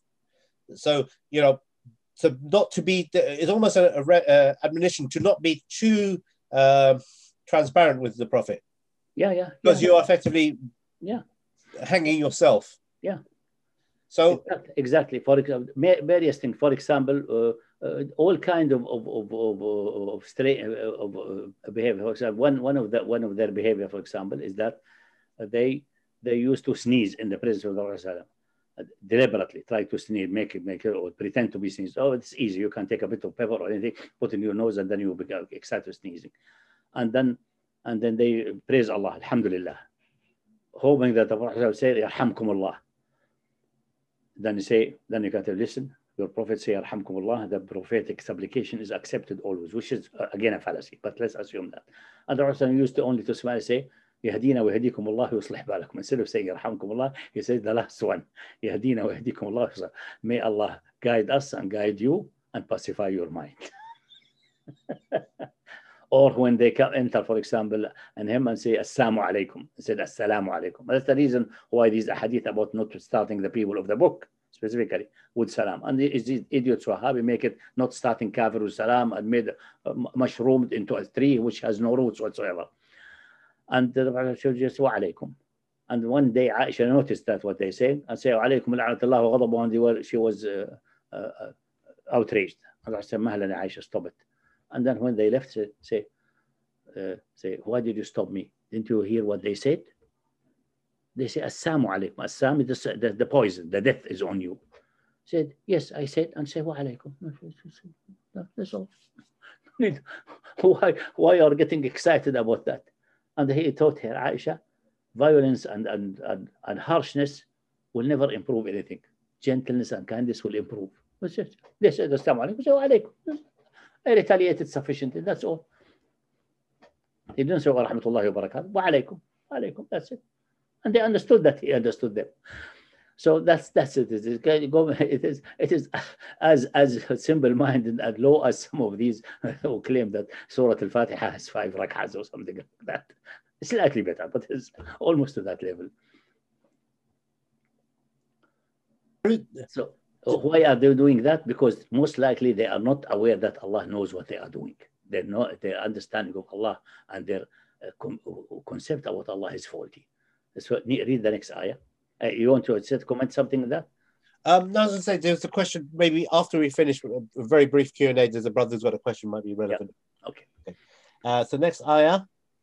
[SPEAKER 2] So, you know, to not to be, it's almost a, a, a admonition to not be too uh, transparent with the Prophet.
[SPEAKER 1] Yeah, yeah.
[SPEAKER 2] Because
[SPEAKER 1] yeah.
[SPEAKER 2] you're effectively
[SPEAKER 1] yeah
[SPEAKER 2] hanging yourself.
[SPEAKER 1] Yeah.
[SPEAKER 2] So
[SPEAKER 1] exactly. exactly. For example, various things. For example, uh, uh, all kind of of of of, of, straight, of uh, behavior. For example, one one of the one of their behavior, for example, is that they they used to sneeze in the presence of the Prophet, deliberately try to sneeze, make it make it or pretend to be sneezing. Oh, it's easy. You can take a bit of pepper or anything, put in your nose, and then you become excited sneezing, and then and then they praise Allah, Alhamdulillah, hoping that the Prophet will say, Yarhamkumullah. Then you say, then you got to listen. Your Prophet say, Yarhamkumullah. The prophetic supplication is accepted always, which is uh, again a fallacy. But let's assume that. And the Prophet used to only to smile say, Yahdina wa yahdikumullah wa yuslih balakum. Instead of saying Yarhamkumullah, he says the last one, Yahdina wa yahdikumullah. May Allah guide us and guide you and pacify your mind. Or when they come enter, for example, and him and say Assalamu alaikum, instead Assalamu alaikum. That's the reason why these hadith about not starting the people of the book specifically with salam. And these idiots Wahhabi make it not starting kafir with salam and made uh, mushroomed into a tree which has no roots whatsoever. And the Prophet should just wa alaikum. And one day Aisha noticed that what they say and say wa alaikum la'anatullah wa ghadabuhu, and they were, she was uh, uh, outraged. And I said, Mahlan Aisha, stop it. And then when they left, say, say, uh, say, why did you stop me? Didn't you hear what they said? They say, Assalamu alaikum. Assam is the, the, the poison, the death is on you. Said, yes, I said, and say, wa alaikum. That's all. why, why are you getting excited about that? And he taught her, Aisha, violence and, and, and, and harshness will never improve anything. Gentleness and kindness will improve. They said, Assalamu alaikum. Say, wa alaikum. I retaliated sufficiently, that's all. He didn't say, wa rahmatullahi wa barakatuh, wa alaykum, wa alaykum, that's it. And they understood that he understood them. So that's that's it. It is, it is, it is as as simple-minded and low as some of these who claim that Surah Al-Fatiha has five rak'ahs or something like that. It's slightly better, but it's almost to that level. So why are they doing that? Because most likely they are not aware that Allah knows what they are doing. They're not, their understanding of Allah and their uh, com concept about Allah is faulty. So read the next ayah. Uh, you want to say, comment something on that?
[SPEAKER 2] Um, no, I was going to say, there's a question, maybe after we finish, a, a very brief Q and A, there's a brother who's got a question, might be relevant.
[SPEAKER 1] Yep. Okay.
[SPEAKER 2] okay. Uh, so next ayah.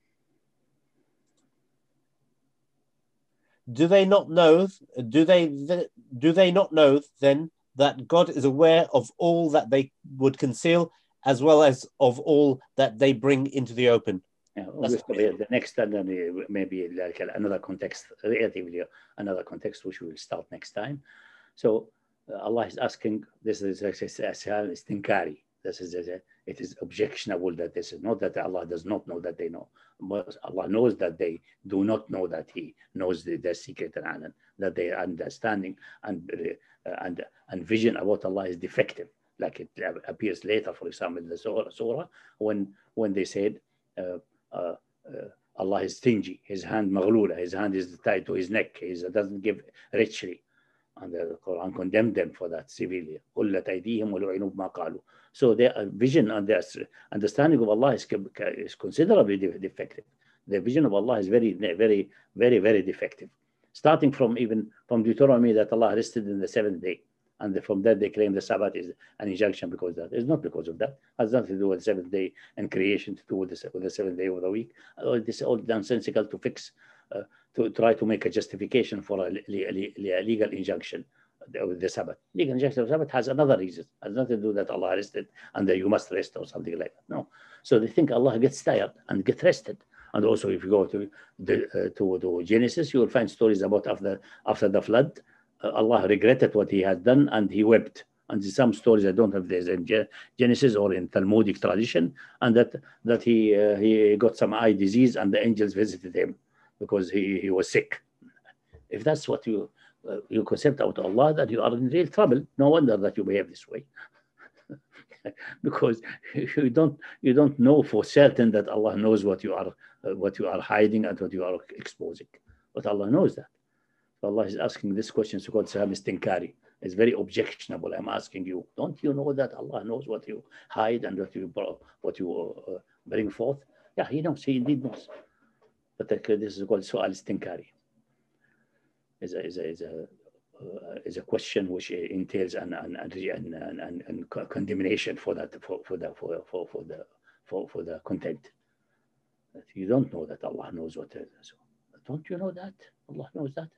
[SPEAKER 2] Do they not know, do they, do they not know then that God is aware of all that they would conceal, as well as of all that they bring into the open?
[SPEAKER 1] Yeah, obviously, the next and then maybe like another context, relatively another context, which we will start next time. So uh, Allah is asking, this is istinkari. This is a, it is objectionable that this is not that Allah does not know that they know. But Allah knows that they do not know that He knows the, their secret and alan, that their understanding and uh, and and vision about Allah is defective, like it appears later, for example, in the surah, surah when when they said. Uh, Uh, uh, Allah is stingy, his hand maghlula, his hand is tied to his neck, he doesn't give richly. And the Quran condemned them for that severely. So their vision and their understanding of Allah is, is considerably defective. The vision of Allah is very, very, very, very defective. Starting from even from Deuteronomy that Allah rested in the seventh day. And from that they claim the Sabbath is an injunction because of that. It's not because of that. It has nothing to do with the seventh day and creation, to do with the, with the seventh day of the week. This is all nonsensical to fix, uh, to try to make a justification for a, a, a legal injunction with the Sabbath. Legal injunction of Sabbath has another reason. It has nothing to do that Allah rested and that you must rest or something like that. No. So they think Allah gets tired and gets rested. And also if you go to, the, uh, to, to Genesis, you will find stories about after, after the flood, Allah regretted what he had done and he wept. And some stories I don't have this in Genesis or in Talmudic tradition, and that that he uh, he got some eye disease and the angels visited him because he, he was sick. If that's what you uh, you concept out of Allah, that you are in real trouble. No wonder that you behave this way, because you don't you don't know for certain that Allah knows what you are uh, what you are hiding and what you are exposing. But Allah knows that. Allah is asking this question, so called Saham Istinkari. It's very objectionable. I'm asking you, don't you know that Allah knows what you hide and what you what you uh, bring forth? Yeah, He knows. He indeed knows. But uh, this is called Su'al Istinkari. Is a is a is a, uh, is a question which entails an an and and, and, and condemnation for that for for the for for, for the for, for the content. That you don't know that Allah knows what it is. Don't you know that Allah knows that?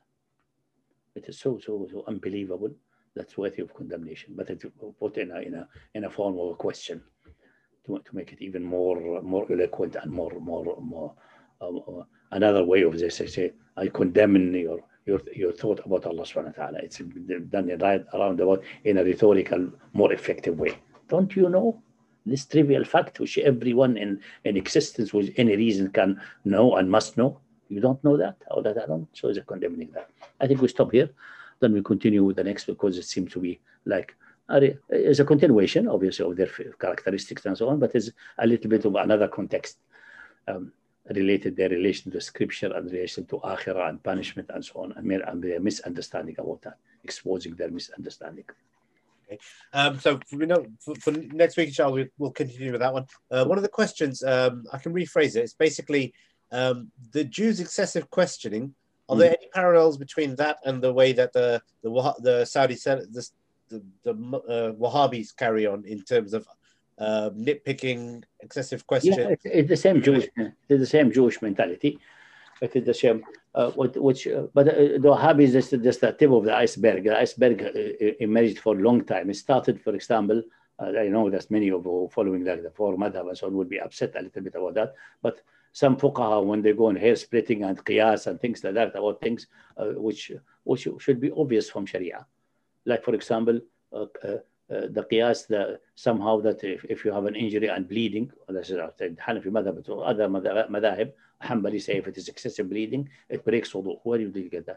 [SPEAKER 1] It is so, so, so unbelievable. That's worthy of condemnation. But it's put in a, in a, in a form of a question to, to make it even more, more eloquent and more, more, more. Um, uh, another way of this, I say, I condemn your, your, your thought about Allah subhanahu wa ta'ala. It's done right around about in a rhetorical, more effective way. Don't you know this trivial fact, which everyone in, in existence with any reason can know and must know? You don't know that, or that I don't, so it's a condemning that. I think we stop here, then we continue with the next, because it seems to be like, it's a continuation, obviously, of their characteristics and so on, but it's a little bit of another context, um, related their relation to scripture and relation to akhirah and punishment and so on, and their misunderstanding about that, exposing their misunderstanding.
[SPEAKER 2] Okay. Um, so we know for, for next week, inshallah, we, we'll continue with that one. Uh, one of the questions, um, I can rephrase it, it's basically, Um, the Jews' excessive questioning. Are there any parallels between that and the way that the the, the Saudi the, the, the uh, Wahhabis carry on in terms of uh, nitpicking, excessive question?
[SPEAKER 1] Yeah, it's, it's the same Jewish, it's the same Jewish mentality. It is the same. Uh, which, uh, but uh, the Wahhabis is just, just the tip of the iceberg. The iceberg uh, emerged for a long time. It started, for example. Uh, I know that many of you following like the four madhab and so on would be upset a little bit about that, but some fuqaha, when they go on hair splitting and qiyas and things like that about things uh, which which should be obvious from Sharia, like for example, uh, uh, uh, the qiyas that somehow that if, if you have an injury and bleeding, this is Hanafi madhab, but other madhab, Hanbali say if it is excessive bleeding, it breaks wudu. Where do you get that?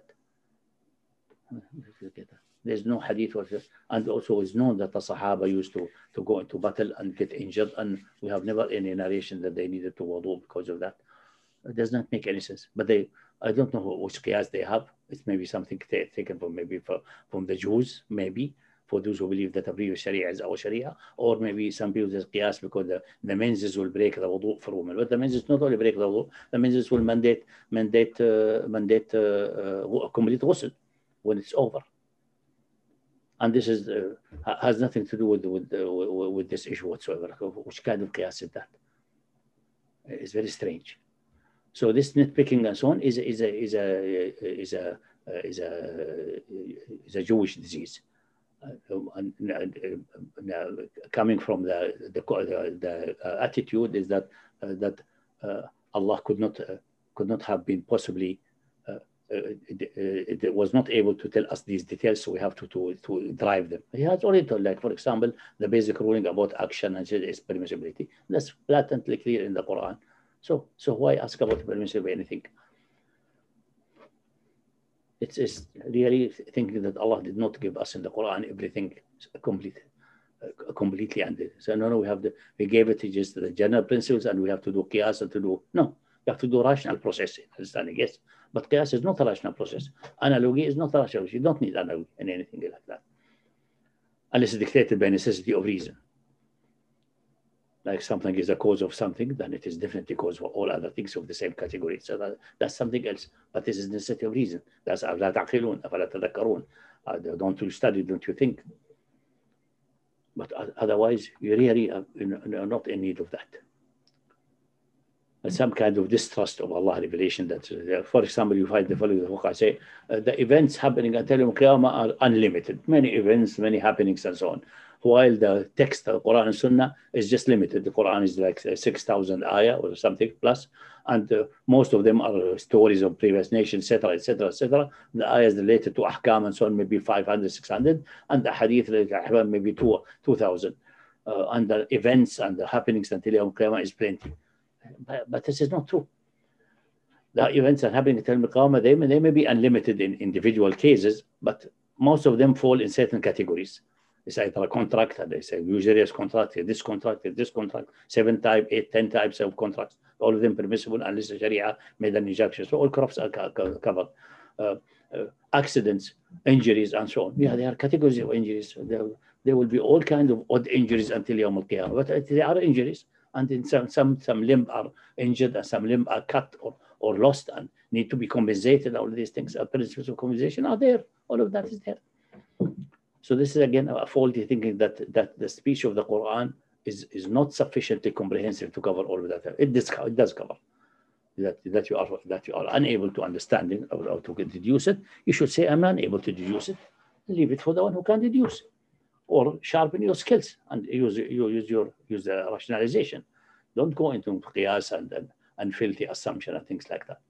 [SPEAKER 1] There's no hadith, and also it's known that the Sahaba used to, to go into battle and get injured, and we have never any narration that they needed to wudu because of that. It does not make any sense. But they, I don't know which qiyas they have. It's maybe something taken from maybe for, from the Jews, maybe, for those who believe that the previous Sharia is our Sharia, or maybe some people say qiyas because the, the menses will break the wudu for women. But the menses not only break the wudu, the menses will mandate, mandate, uh, mandate uh, uh, complete ghusl when it's over. And this is uh, has nothing to do with with, uh, with this issue whatsoever. Which kind of qiyas is that? It's very strange. So this nitpicking and so on is is a is a is a is a is a Jewish disease, uh, and, uh, uh, coming from the the the uh, attitude is that uh, that uh, Allah could not uh, could not have been possibly. Uh, it, it, it was not able to tell us these details, so we have to, to, to drive them. He has already told, like, for example, the basic ruling about action and its permissibility. That's blatantly clear in the Quran. So, so why ask about permissibility anything? It's, it's really thinking that Allah did not give us in the Quran everything complete, uh, completely. And so, no, no, we have the, we gave it to just the general principles, and we have to do qiyas and to do, no, you have to do rational processing, understanding, yes. But qiyas is not a rational process. Analogy is not a rational. You don't need analogy in anything like that, unless it's dictated by necessity of reason. Like something is a cause of something, then it is definitely cause for all other things of the same category. So that, that's something else. But this is necessity of reason. That's أَفَلَا تَعْقِلُونَ أَفَلَا تَذَكَّرُونَ. Don't you study? Don't you think? But otherwise, you really are not in need of that. Some kind of distrust of Allah revelation. That, uh, for example, you find the following: the say uh, the events happening until Yawm al-Qiyamah are unlimited, many events, many happenings, and so on. While the text of Quran and Sunnah is just limited. The Quran is like uh, six thousand ayah or something plus, and uh, most of them are stories of previous nations, et cetera, et cetera, et cetera. The ayahs related to ahkam and so on, maybe five hundred, six hundred, and the hadith related to ahkam maybe two thousand. Uh, and the events and the happenings until Yawm al-Qiyamah is plenty. But, but this is not true. The events that are happening at Al-Qiyamah, they, they may be unlimited in individual cases, but most of them fall in certain categories. It's either a contract, they say usurious contract, this contract, this contract, seven type, eight, ten types of contracts, all of them permissible unless the Sharia made an injunction. So all crops are covered. Uh, uh, accidents, injuries, and so on. Yeah, there are categories of injuries. There, there will be all kinds of odd injuries until Yawm al-Qiyamah, but they are injuries. And in some, some, some limbs are injured and some limbs are cut or, or lost and need to be compensated. All of these things, are principles of compensation are there. All of that is there. So this is again a faulty thinking that, that the speech of the Quran is, is not sufficiently comprehensive to cover all of that. It does, it does cover. That, that, you are, that you are unable to understand it or, or to deduce it. You should say, I'm unable to deduce it. Leave it for the one who can deduce it. Or sharpen your skills and use you use your use the rationalization. Don't go into qiyas and, and and filthy assumption and things like that.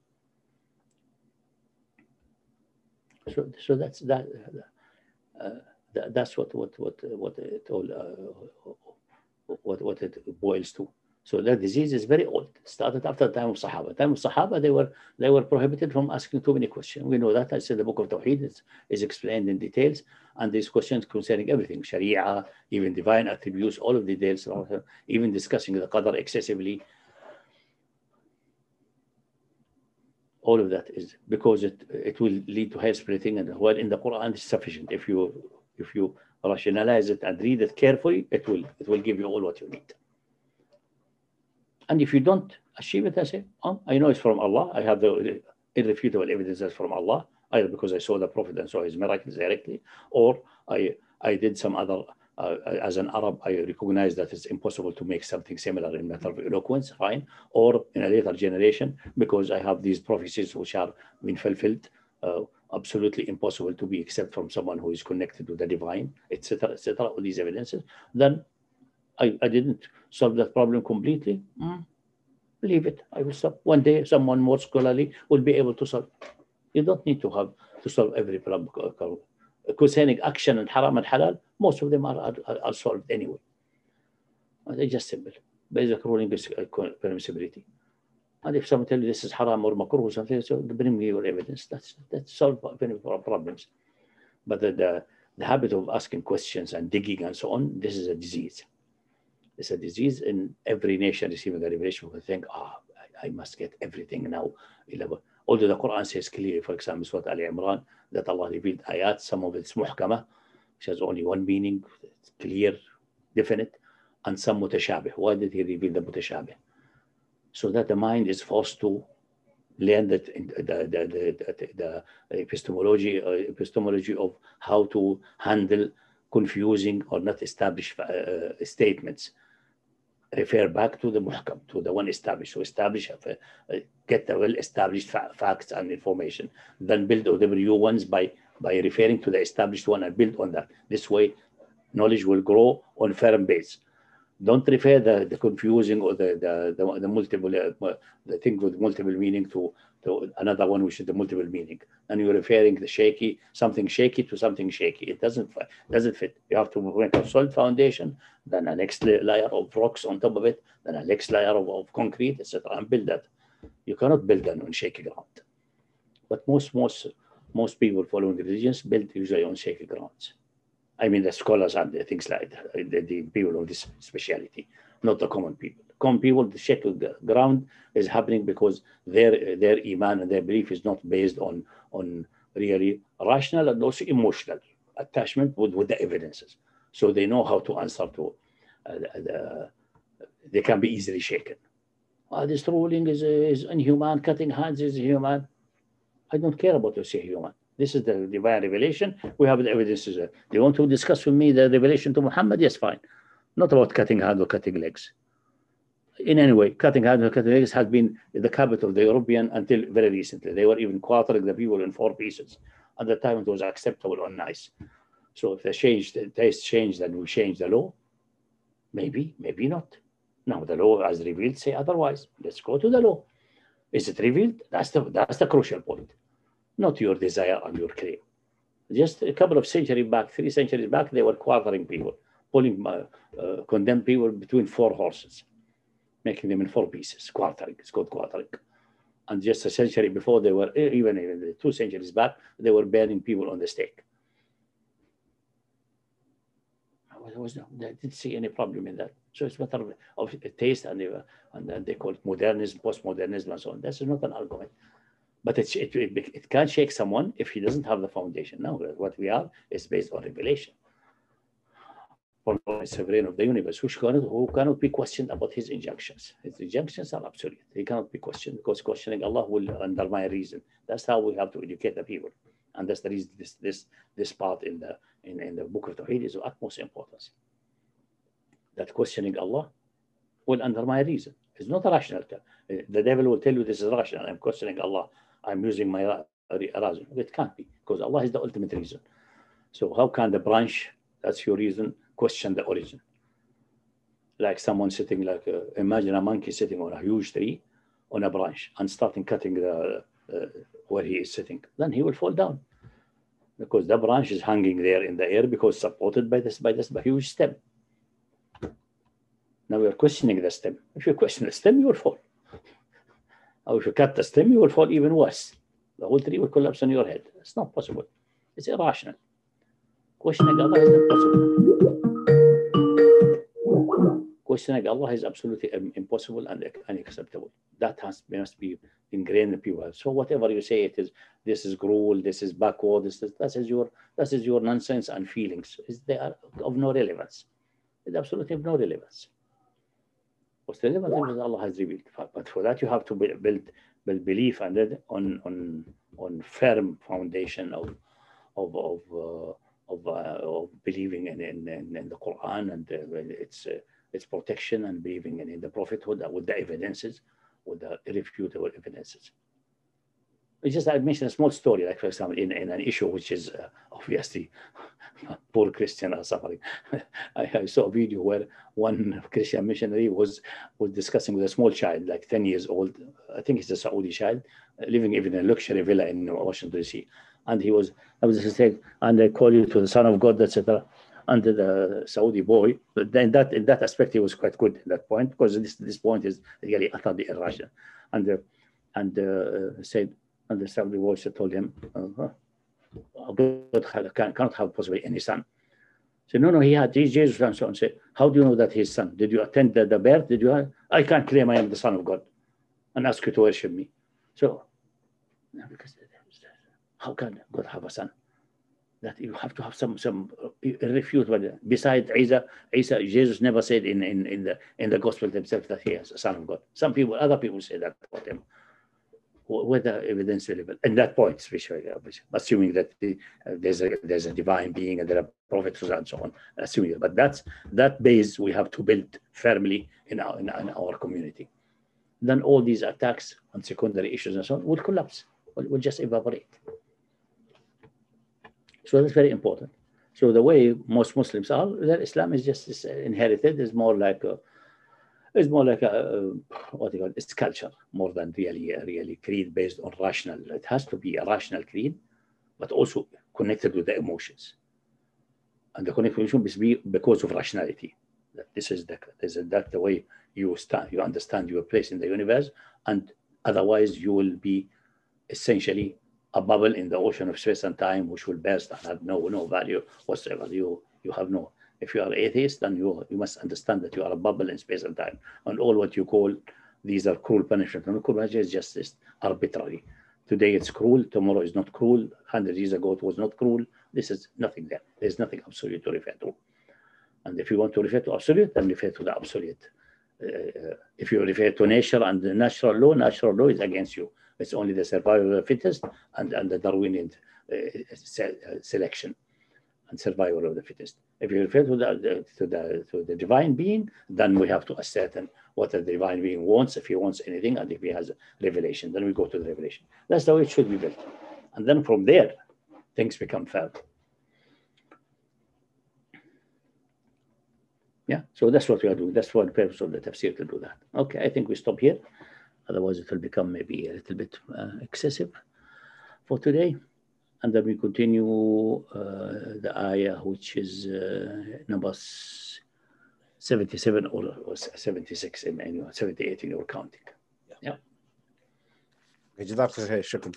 [SPEAKER 1] So so that's that. Uh, that that's what what what what it all uh, what what it boils to. So that disease is very old. It started after the time of Sahaba. Time of Sahaba, they were they were prohibited from asking too many questions. We know that. I said the book of Tawheed is, is explained in details, and these questions concerning everything, Sharia, even divine attributes, all of the details, even discussing the Qadr excessively. All of that is because it it will lead to hair splitting, and while in the Quran is sufficient. If you if you rationalize it and read it carefully, it will it will give you all what you need. And if you don't achieve it, I say, oh, I know it's from Allah. I have the irrefutable evidences from Allah, either because I saw the Prophet and saw his miracles directly, or I I did some other, uh, as an Arab, I recognize that it's impossible to make something similar in matter of eloquence, fine, or in a later generation, because I have these prophecies which are been fulfilled, uh, absolutely impossible to be except from someone who is connected to the divine, et cetera, et cetera, all these evidences, then I, I didn't solve that problem completely. Mm. Leave it. I will stop. One day, someone more scholarly will be able to solve. You don't need to have to solve every problem concerning action and haram and halal, most of them are, are, are solved anyway. They're just simple. Basic ruling is permissibility. And if someone tells you this is haram or makruh or something, so bring me your evidence. That's that solves problems. But the, the the habit of asking questions and digging and so on, this is a disease. It's a disease in every nation receiving a revelation. We think, ah, oh, I, I must get everything now. Although the Quran says clearly, for example, Surah Al Imran, that Allah revealed ayat, some of it's muhkama, which has only one meaning, it's clear, definite, and some mutashabih. Why did he reveal the mutashabih? So that the mind is forced to learn that the, the, the, the, the epistemology, uh, epistemology of how to handle confusing or not established uh, statements. Refer back to the muhkam, to the one established. So establish, uh, get the well-established fa facts and information. Then build the new ones by, by referring to the established one and build on that. This way, knowledge will grow on firm base. Don't refer the, the confusing or the, the, the, the multiple, uh, the thing with multiple meaning to, to another one which is the multiple meaning. And you're referring the shaky, something shaky to something shaky. It doesn't, doesn't fit. You have to make a solid foundation, then a next layer of rocks on top of it, then a next layer of, of concrete, et cetera, and build that. You cannot build that on shaky ground. But most, most, most people following the religions build usually on shaky grounds. I mean, the scholars and the things like that, the, the people of this speciality, not the common people. The common people, the shaky ground is happening because their their iman and their belief is not based on on really rational and also emotional attachment with, with the evidences. So they know how to answer to, uh, the, the, they can be easily shaken. Oh, this ruling is, is inhuman, cutting hands is human. I don't care about you say human. This is the divine revelation. We have the evidences. Do you want to discuss with me the revelation to Muhammad? Yes, fine. Not about cutting hands or cutting legs. In any way, cutting hands or cutting legs has been the habit of the European until very recently. They were even quartering the people in four pieces. At the time, it was acceptable or nice. So if they changed, the taste changed and we change the law, maybe, maybe not. Now the law, as revealed, say otherwise. Let's go to the law. Is it revealed? That's the that's the crucial point. Not your desire and your claim. Just a couple of centuries back, three centuries back, they were quartering people, pulling uh, uh, condemned people between four horses, making them in four pieces, quartering. It's called quartering. And just a century before, they were, even, even two centuries back, they were burning people on the stake. There was no, I didn't see any problem in that. So it's a matter of, of taste, and they, and then they call it modernism, postmodernism, and so on. That's not an argument. But it, it, it, it can't shake someone if he doesn't have the foundation. No, what we are is based on revelation. For the sovereign of the universe, who cannot, who cannot be questioned about his injunctions. His injunctions are absolute. He cannot be questioned because questioning Allah will undermine reason. That's how we have to educate the people. And that's the reason this this this part in the in, in the book of Tawheed is of utmost importance. That questioning Allah will undermine reason. It's not a rational. The devil will tell you this is rational. I'm questioning Allah. I'm using my reason. It can't be because Allah is the ultimate reason. So how can the branch, that's your reason, question the origin? Like someone sitting, like uh, imagine a monkey sitting on a huge tree on a branch and starting cutting the uh, where he is sitting. Then he will fall down because the branch is hanging there in the air because supported by this by this by huge stem. Now we are questioning the stem. If you question the stem, you will fall. Or if you cut the stem, you will fall even worse. The whole tree will collapse on your head. It's not possible. It's irrational. Questioning Allah is not possible. Questioning Allah is absolutely impossible and unacceptable. That has must be ingrained in people. So whatever you say, it is this is gruel, this is backward, this is that is your that is your nonsense and feelings. They are of no relevance. It's absolutely of no relevance. What's relevant is Allah has revealed. But for that, you have to build build belief and then on on on firm foundation of of of uh, of, uh, of believing in, in in the Quran and uh, its uh, its protection and believing in, in the prophethood with the evidences, with the irrefutable evidences. It's just I mentioned a small story, like for example, in, in an issue which is uh, obviously poor Christian are suffering. I, I saw a video where one Christian missionary was was discussing with a small child, like ten years old. I think it's a Saudi child, living even in a luxury villa in Washington D C. And he was, I was just saying, and they call you to the Son of God, et cetera. And the Saudi boy, but then that in that aspect he was quite good at that point, because this this point is really utterly irrational. And uh, and uh, said, and the Saudi boy told him, uh, God can, cannot have possibly any son. Said, no, no, he had, he's Jesus and so on. Said, how do you know that he's son? Did you attend the, the birth? Did you? Have? I can't claim I am the Son of God and ask you to worship me. So, because how can God have a son? That you have to have some some irrefutable. Besides Isa, Isa, Jesus never said in, in, in the in the gospel himself that he is a son of God. Some people, other people say that about him. Whether evidence available, and that point, especially, assuming that the, uh, there's a there's a divine being and there are prophets and so on, assuming, but that's that base we have to build firmly in our in, in our community. Then all these attacks on secondary issues and so on will collapse, will, will just evaporate. So that's very important. So the way most Muslims are, that Islam is just is inherited, is more like a, is more like a, a what do you call it? It's culture more than really a really creed based on rational. It has to be a rational creed, but also connected with the emotions. And the connection must be because of rationality. That this is the this is that the way you stand, you understand your place in the universe, and otherwise you will be essentially a bubble in the ocean of space and time, which will burst and have no no value whatsoever. You you have no. If you are atheist, then you you must understand that you are a bubble in space and time, and all what you call these are cruel punishment. And cruel punishment is just is arbitrary. Today it's cruel, tomorrow is not cruel. one hundred years ago it was not cruel. This is nothing there. There's nothing absolute to refer to. And if you want to refer to absolute, then refer to the absolute. Uh, if you refer to nature and the natural law, natural law is against you. It's only the survival of the fittest and, and the Darwinian uh, se selection and survival of the fittest. If you refer to the, to the to the divine being, then we have to ascertain what the divine being wants, if he wants anything, and if he has a revelation, then we go to the revelation. That's the way it should be built. And then from there, things become firm. Yeah, so that's what we are doing. That's what the purpose of the tafsir, to do that. Okay, I think we stop here. Otherwise, it will become maybe a little bit uh, excessive for today. And then we continue uh, the ayah, which is uh, number seventy-seven or, or seventy-six, in, in, seventy-eight in your counting. Yeah.
[SPEAKER 2] Shukran.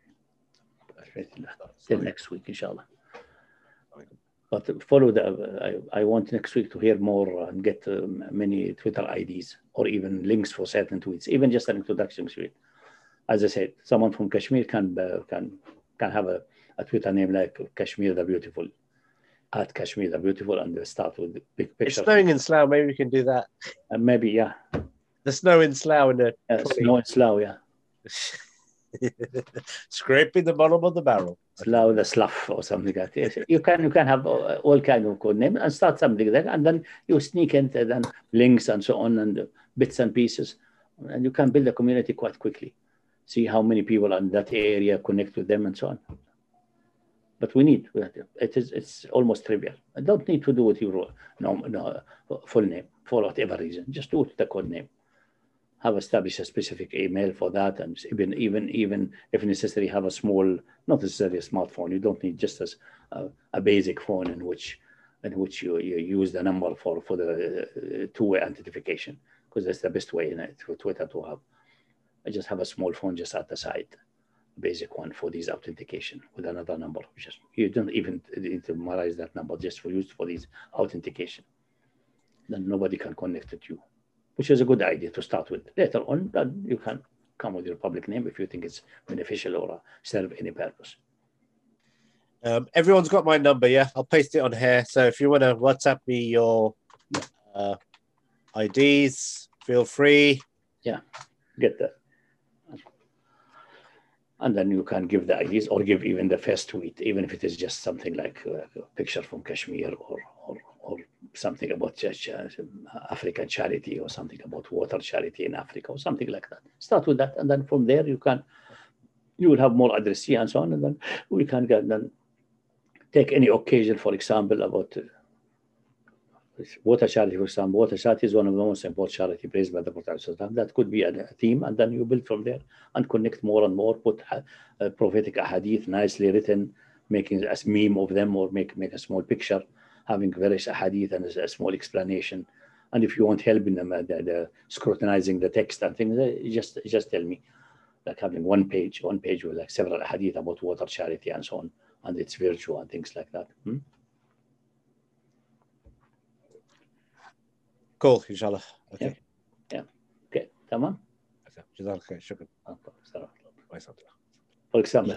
[SPEAKER 1] Till next week, inshallah. But follow the, I, I want next week to hear more and get um, many Twitter I Ds or even links for certain tweets, even just an introduction to it. As I said, someone from Kashmir can uh, can can have a, a Twitter name like Kashmir the Beautiful, at Kashmir the Beautiful, and start with big pictures.
[SPEAKER 2] It's snowing in Slough, maybe we can do that.
[SPEAKER 1] Uh, maybe, yeah.
[SPEAKER 2] The snow in Slough. In the
[SPEAKER 1] uh, snow in Slough, yeah.
[SPEAKER 2] Scraping the bottom of the barrel.
[SPEAKER 1] Slough the Slough or something like that. You can you can have all kind of code names and start something like that, and then you sneak into then links and so on and bits and pieces, and you can build a community quite quickly. See how many people in that area connect with them and so on. But we need it is it's almost trivial. I don't need to do it your no no full name for whatever reason. Just do it the code name. Have established a specific email for that, and even even even if necessary, have a small, not necessarily a smartphone. You don't need just as a, a basic phone in which in which you, you use the number for for the uh, two-way authentication, because that's the best way in it for Twitter to have. I just have a small phone just at the side, a basic one for these authentication with another number. Just you don't even need to memorize that number just for use for these authentication. Then nobody can connect it to you, which is a good idea to start with. Later on, then you can come with your public name if you think it's beneficial or uh, serve any purpose.
[SPEAKER 2] Um, everyone's got my number, yeah? I'll paste it on here. So if you want to WhatsApp me your uh, I Ds, feel free.
[SPEAKER 1] Yeah, get that. And then you can give the I Ds or give even the first tweet, even if it is just something like uh, a picture from Kashmir or, or, or something about uh, African charity or something about water charity in Africa or something like that. Start with that, and then from there you can, you will have more addressee and so on, and then we can get, then take any occasion, for example, about uh, water charity, for example, water charity is one of the most important charity praised by the Prophet. That could be a theme, and then you build from there and connect more and more. Put uh, prophetic ahadith nicely written, making a meme of them, or make make a small picture, having various ahadith and a, a small explanation. And if you want help in the, the, the scrutinizing the text and things, just just tell me. Like having one page, one page with like several hadith about water charity and so on, and its virtue and things like that. Hmm?
[SPEAKER 2] Cool, inshallah. Okay.
[SPEAKER 1] Yeah. yeah. Okay. Tamam.
[SPEAKER 2] جزاك الله خير. شكرا.
[SPEAKER 1] For example.